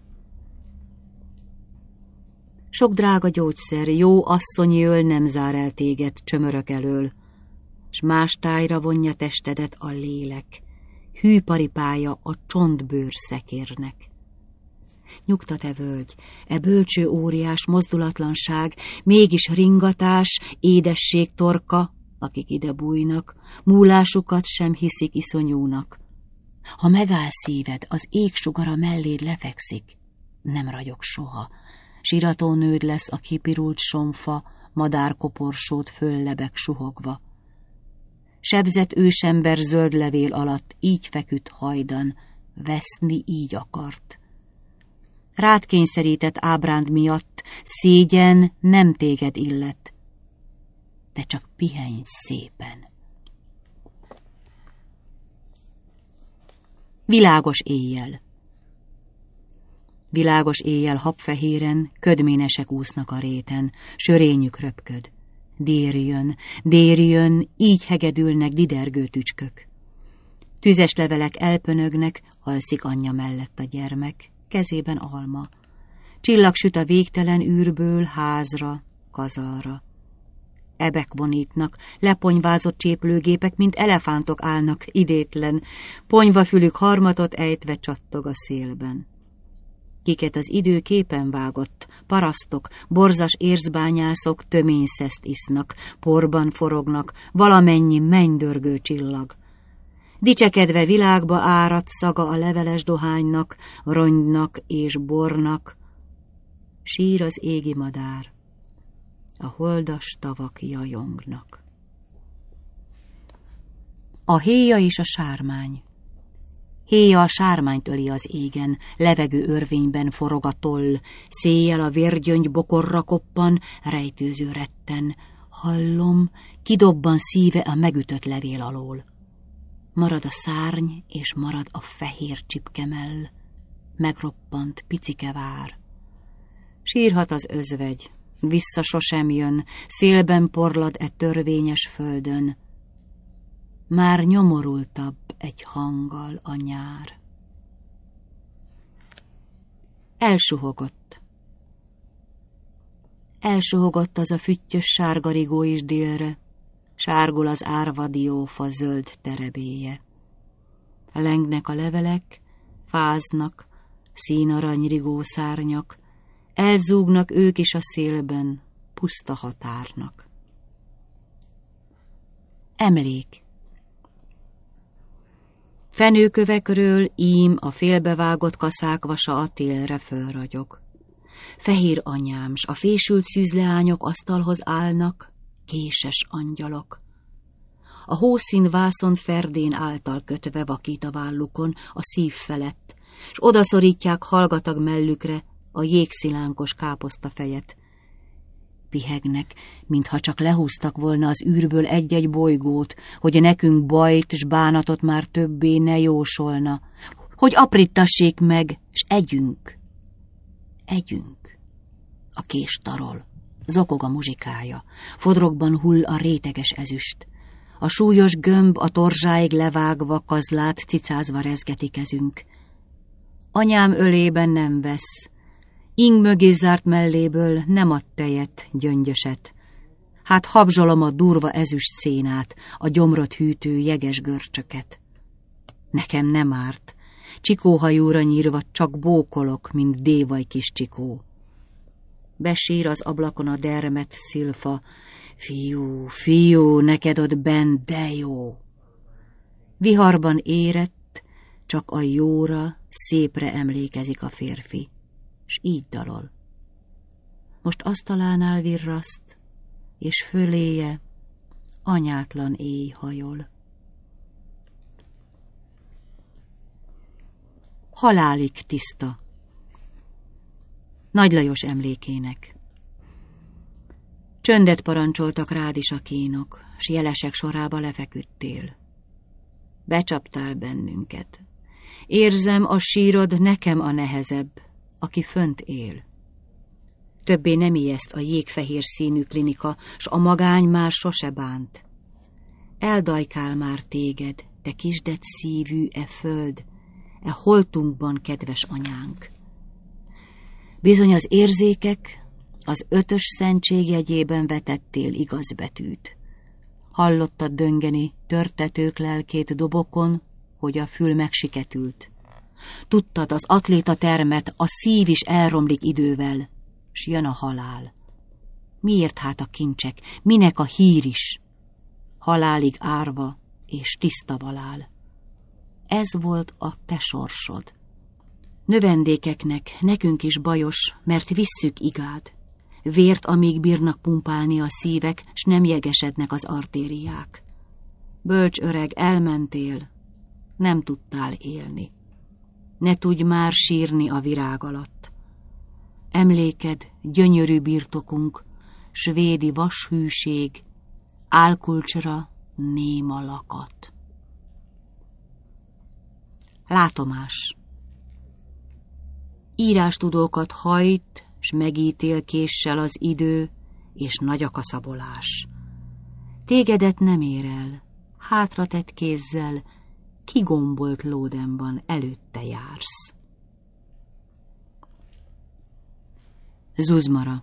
Sok drága gyógyszer, jó asszonyi öl nem zár el téged csömörök elől, s más tájra vonja testedet a lélek, hű paripája a csontbőr szekérnek. Nyugta te völgy, e bölcső óriás mozdulatlanság, mégis ringatás, édesség torka, akik ide bújnak, múlásukat sem hiszik iszonyúnak. Ha megáll szíved, az ég sugara melléd lefekszik, nem ragyog soha, sirató nőd lesz a kipirult somfa, madárkoporsót föllebek suhogva. Sebzett ősember zöld levél alatt így feküdt hajdan, veszni így akart. Rád kényszerített ábránd miatt szégyen nem téged illet, de csak pihenj szépen. Világos éjjel. Világos éjjel habfehéren, ködménesek úsznak a réten, sörényük röpköd. Dér jön, dér jön, így hegedülnek didergő tücskök. Tüzes levelek elpönögnek, alszik anyja mellett a gyermek, kezében alma. Csillag süt a végtelen űrből házra, kazalra. Ebek vonítnak, leponyvázott cséplőgépek, mint elefántok állnak idétlen, ponyvafülük harmatot ejtve csattog a szélben. Kiket az idő képen vágott, parasztok, borzas érzbányászok töményszeszt isznak, porban forognak, valamennyi mennydörgő csillag. Dicsekedve világba áradt szaga a leveles dohánynak, rongynak és bornak, sír az égi madár, a holdas tavak jajongnak. A héja és a sármány. Héja a sármányt öli az égen, levegő örvényben forog a toll, széjjel a vérgyöngy bokorra koppan, rejtőző retten. Hallom, kidobban szíve a megütött levél alól. Marad a szárny, és marad a fehér csipkemell, megroppant picike vár. Sírhat az özvegy, vissza sosem jön, szélben porlad e törvényes földön. Már nyomorultabb egy hanggal a nyár. Elsuhogott. Elsuhogott az a füttyös sárgarigó is délre, sárgul az árvadiófa zöld terebélye. Lengnek a levelek, fáznak, színarany rigó szárnyak, elzúgnak ők is a szélben, puszta határnak. Emlék. Fenőkövekről ím a félbevágott kaszák vasa a télre fölragyog. Fehér anyám, s a fésült szűzleányok asztalhoz állnak, késes angyalok. A hószín vászon ferdén által kötve vakít a vállukon a szív felett, s odaszorítják hallgatag mellükre a jégszilánkos káposztafejet. Pihegnek, mintha csak lehúztak volna az űrből egy-egy bolygót, hogy nekünk bajt s bánatot már többé ne jósolna, hogy aprítassék meg, s együnk. Együnk. A kés tarol, zokog a muzsikája, fodrokban hull a réteges ezüst. A súlyos gömb a torzsáig levágva, kazlát cicázva rezgeti kezünk. Anyám ölében nem vesz, ing mögé zárt melléből nem ad tejet, gyöngyöset. Hát habzsolom a durva ezüst szénát, a gyomrot hűtő jeges görcsöket. Nekem nem árt, csikóhajúra nyírva csak bókolok, mint dévaj kis csikó. Besír az ablakon a dermet szilfa, fiú, fiú, neked ott benn, de jó. Viharban érett, csak a jóra, szépre emlékezik a férfi, s így dalol. Most asztalánál virraszt, és föléje anyátlan éj hajol. Halálig tiszta. Nagy Lajos emlékének. Csöndet parancsoltak rád is a kínok, s jelesek sorába lefeküdtél. Becsaptál bennünket. Érzem, a sírod nekem a nehezebb, aki fönt él. Többé nem ijeszt a jégfehér színű klinika, s a magány már sose bánt. Eldajkál már téged, te kisdett szívű e föld, e holtunkban kedves anyánk. Bizony az érzékek, az ötös szentség jegyében vetettél igaz betűt. Hallottad döngeni törtetők lelkét dobokon, hogy a fül megsiketült. Tudtad, az atléta termet, a szív is elromlik idővel, s jön a halál. Miért hát a kincsek, minek a hír is? Halálig árva és tiszta valál. Ez volt a te sorsod. Növendékeknek, nekünk is bajos, mert visszük igád. Vért, amíg bírnak pumpálni a szívek, s nem jegesednek az artériák. Bölcs öreg, elmentél, nem tudtál élni. Ne tudj már sírni a virág alatt. Emléked, gyönyörű birtokunk, svédi vashűség, álkulcsra néma lakat. Látomás. Írástudókat hajt, s megítél késsel az idő, és nagy a kaszabolás. Tégedet nem ér el, hátratett kézzel, kigombolt lódemban előtte jársz. Zuzmara.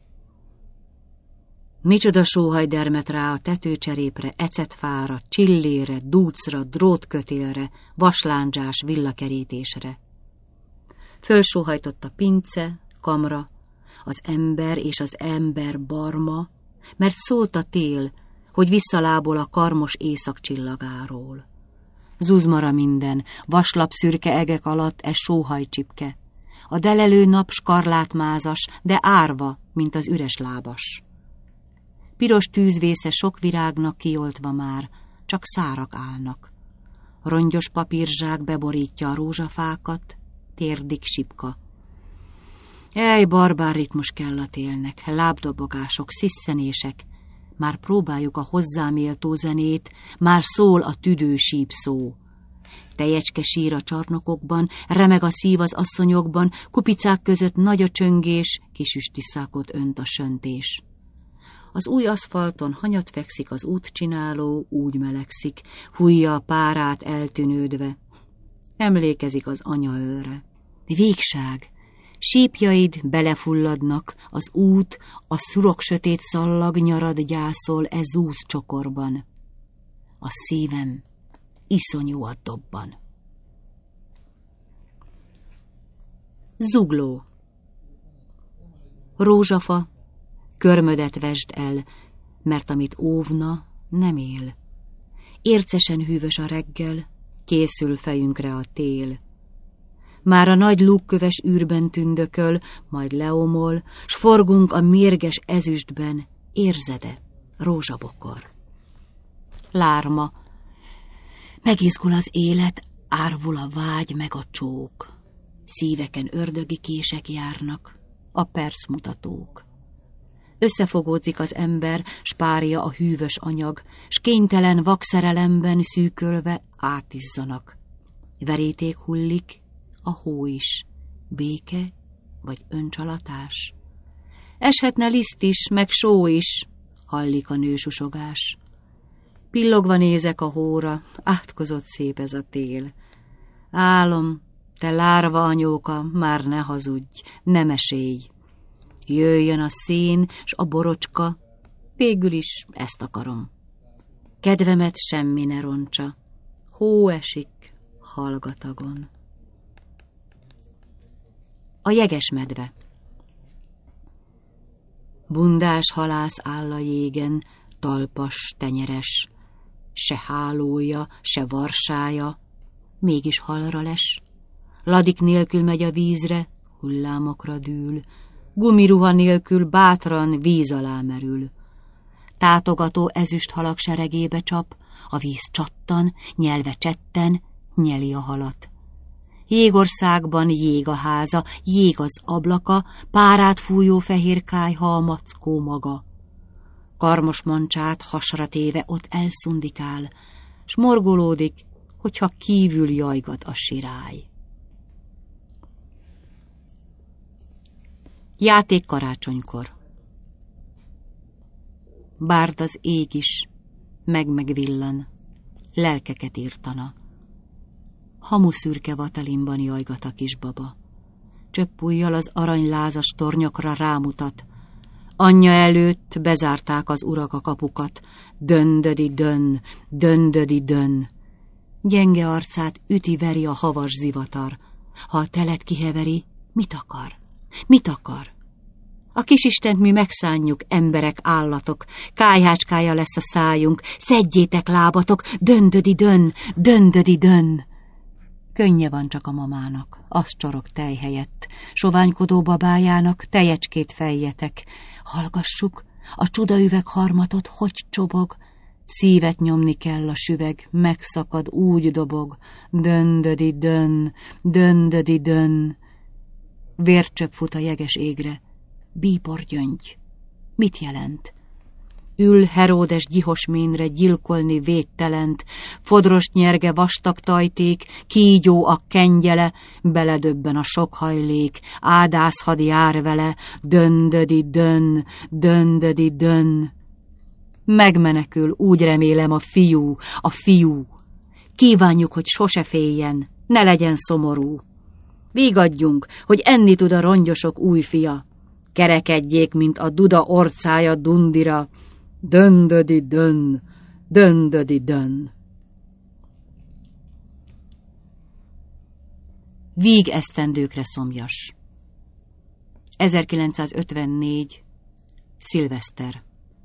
Micsoda sóhaj dermet rá a tetőcserépre, ecetfára, csillére, dúcra, drótkötélre, vaslándzsás villakerítésre. Fölsóhajtott a pince, kamra, az ember és az ember barma, mert szólt a tél, hogy visszalábol a karmos éjszak csillagáról. Zuzmara minden, vaslapszürke egek alatt e sóhajcsipke, a delelő nap skarlátmázas, de árva, mint az üres lábas. Piros tűzvésze sok virágnak kioltva már, csak szárak állnak. Rongyos papírzsák beborítja a rózsafákat, térdig sipka. Ej, barbár ritmus kell a télnek, lábdobogások, szisszenések, már próbáljuk a hozzáméltó zenét, már szól a tüdő sípszó. Tejecske sír a csarnokokban, remeg a szív az asszonyokban, kupicák között nagy a csöngés, kis üstiszákot önt a söntés. Az új aszfalton hanyat fekszik az útcsináló, úgy melegszik, hújja a párát eltűnődve. Emlékezik az anyaölre. Végság! Sípjaid belefulladnak, az út, a szurok sötét szallag nyarad gyászol e zúz csokorban. A szívem iszonyúat dobban. Zugló. Rózsafa, körmödet vesd el, mert amit óvna, nem él. Ércesen hűvös a reggel, készül fejünkre a tél. Már a nagy lúgköves űrben tündököl, majd leomol, s forgunk a mérges ezüstben, érzede, rózsabokor. Lárma. Megizgul az élet, árvul a vágy meg a csók. Szíveken ördögi kések járnak, a percmutatók. Összefogódzik az ember, s párja a hűvös anyag, s kénytelen vakszerelemben szűkölve átizzanak. Veríték hullik, a hó is, béke vagy öncsalatás. Eshetne liszt is, meg só is, hallik a nősusogás. Pillogva nézek a hóra, átkozott szép ez a tél. Álom, te lárva anyóka, már ne hazudj, ne mesélj. Jöjjön a szén, s a borocska, végül is ezt akarom. Kedvemet semmi ne roncsa, hó esik hallgatagon. A jegesmedve. Bundás halász áll a jégen, talpas, tenyeres, se hálója, se varsája, mégis halra les. Ladik nélkül megy a vízre, hullámokra dűl, gumiruha nélkül bátran víz alá merül. Tátogató ezüst halak seregébe csap, a víz csattan, nyelve csetten, nyeli a halat. Jégországban jég a háza, jég az ablaka, párát fújó fehér kályha a mackó maga. Karmos mancsát hasra téve ott elszundikál, s morgolódik, hogyha kívül jajgat a sirály. Játék karácsonykor. Bárd az ég is, meg-megvillan, lelkeket írtana. Hamuszürke vatalimban jajgat a kisbaba. Csöppujjal az aranylázas tornyokra rámutat. Anyja előtt bezárták az urak a kapukat. Döndödi dön, döndödi dön. Gyenge arcát üti-veri a havas zivatar. Ha a telet kiheveri, mit akar? Mit akar? A kisistent mi megszánjuk, emberek, állatok. Kályhácskája lesz a szájunk, szedjétek lábatok, döndödi dön, döndödi dön. Könnye van csak a mamának, az csorog tej helyett. Soványkodó babájának tejecskét fejjetek. Hallgassuk, a csudaüveg harmatot hogy csobog. Szívet nyomni kell a süveg, megszakad, úgy dobog. Döndödi dön, döndödi dön. Vércsöp fut a jeges égre. Bíbor gyöngy. Mit jelent? Ül Heródes gyihosménre gyilkolni védtelent, fodros nyerge vastag tajték, kígyó a kengyele, beledöbben a sok hajlék, ádászhad jár vele, döndödi dön, döndödi dön. Megmenekül, úgy remélem, a fiú, a fiú. Kívánjuk, hogy sose féljen, ne legyen szomorú. Vigadjunk, hogy enni tud a rongyosok új fia. Kerekedjék, mint a duda orcája Dundira. Döndödi dön, döndödi dön. Víg esztendőkre szomjas. ezerkilencszázötvennégy. Szilveszter.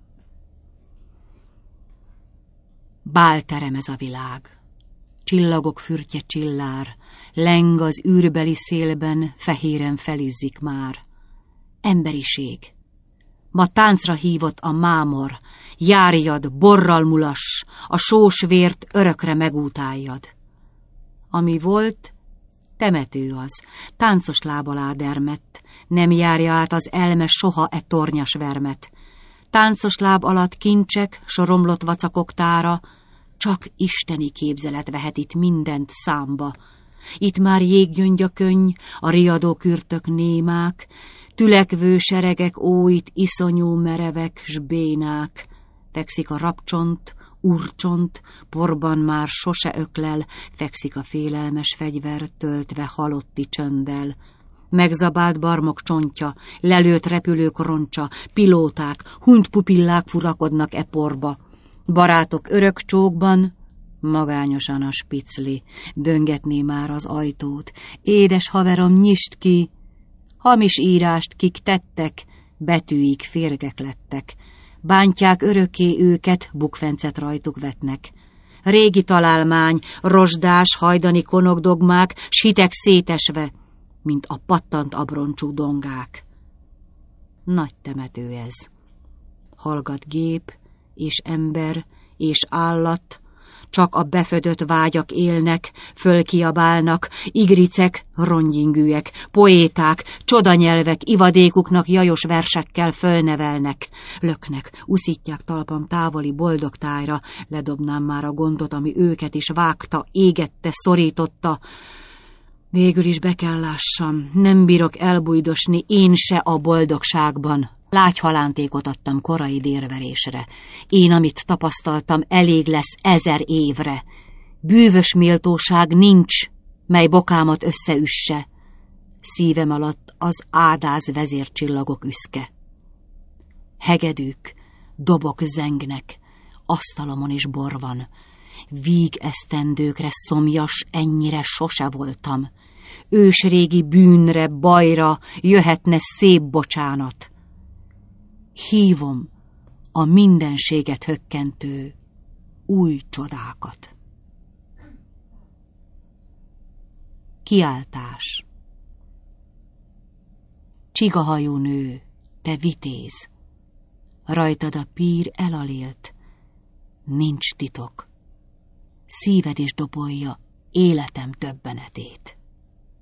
Bálterem ez a világ. Csillagok fürtje csillár, leng az űrbeli szélben, fehéren felizzik már. Emberiség. Ma táncra hívott a mámor, járjad, borral mulas, a sós vért örökre megútáljad. Ami volt, temető az, táncos láb alá dermedt, nem járja át az elme soha e tornyas vermet. Táncos láb alatt kincsek, soromlott vacakok tára, csak isteni képzelet vehet itt mindent számba. Itt már jéggyöngy a könny, a riadó kürtök némák, tülekvő seregek óit iszonyú merevek s bénák. Fekszik a rabcsont, urcsont, porban már sose öklel, fekszik a félelmes fegyver, töltve halotti csönddel. Megzabált barmok csontja, lelőtt repülők roncsa, pilóták, huntpupillák furakodnak e porba. Barátok örök csókban, magányosan a spicli, döngetné már az ajtót. Édes haverom, nyisd ki, Hamis írást kik tettek, betűik férgek lettek. Bántják örökké őket, bukfencet rajtuk vetnek. Régi találmány, rozsdás, hajdani konokdogmák, sitek szétesve, mint a pattant abroncsú dongák. Nagy temető ez. Hallgat gép, és ember, és állat, csak a befödött vágyak élnek, fölkiabálnak, igricek, rongyingűek, poéták, csodanyelvek ivadékuknak jajos versekkel fölnevelnek, löknek, uszítják talpam távoli boldog tájra, ledobnám már a gondot, ami őket is vágta, égette, szorította. Végül is be kell lássam, nem bírok elbújdosni én se a boldogságban. Lágy halántékot adtam korai dérverésre. Én, amit tapasztaltam, elég lesz ezer évre. Bűvös méltóság nincs, mely bokámat összeüsse. Szívem alatt az ádáz vezércsillagok üszke. Hegedűk, dobok zengnek, asztalomon is bor van. Víg esztendőkre szomjas, ennyire sose voltam. Ősrégi bűnre, bajra jöhetne szép bocsánat. Hívom a mindenséget hökkentő új csodákat. Kiáltás. Csigahajú nő, te vitéz, rajtad a pír elalélt, nincs titok, szíved is dobolja életem többenetét.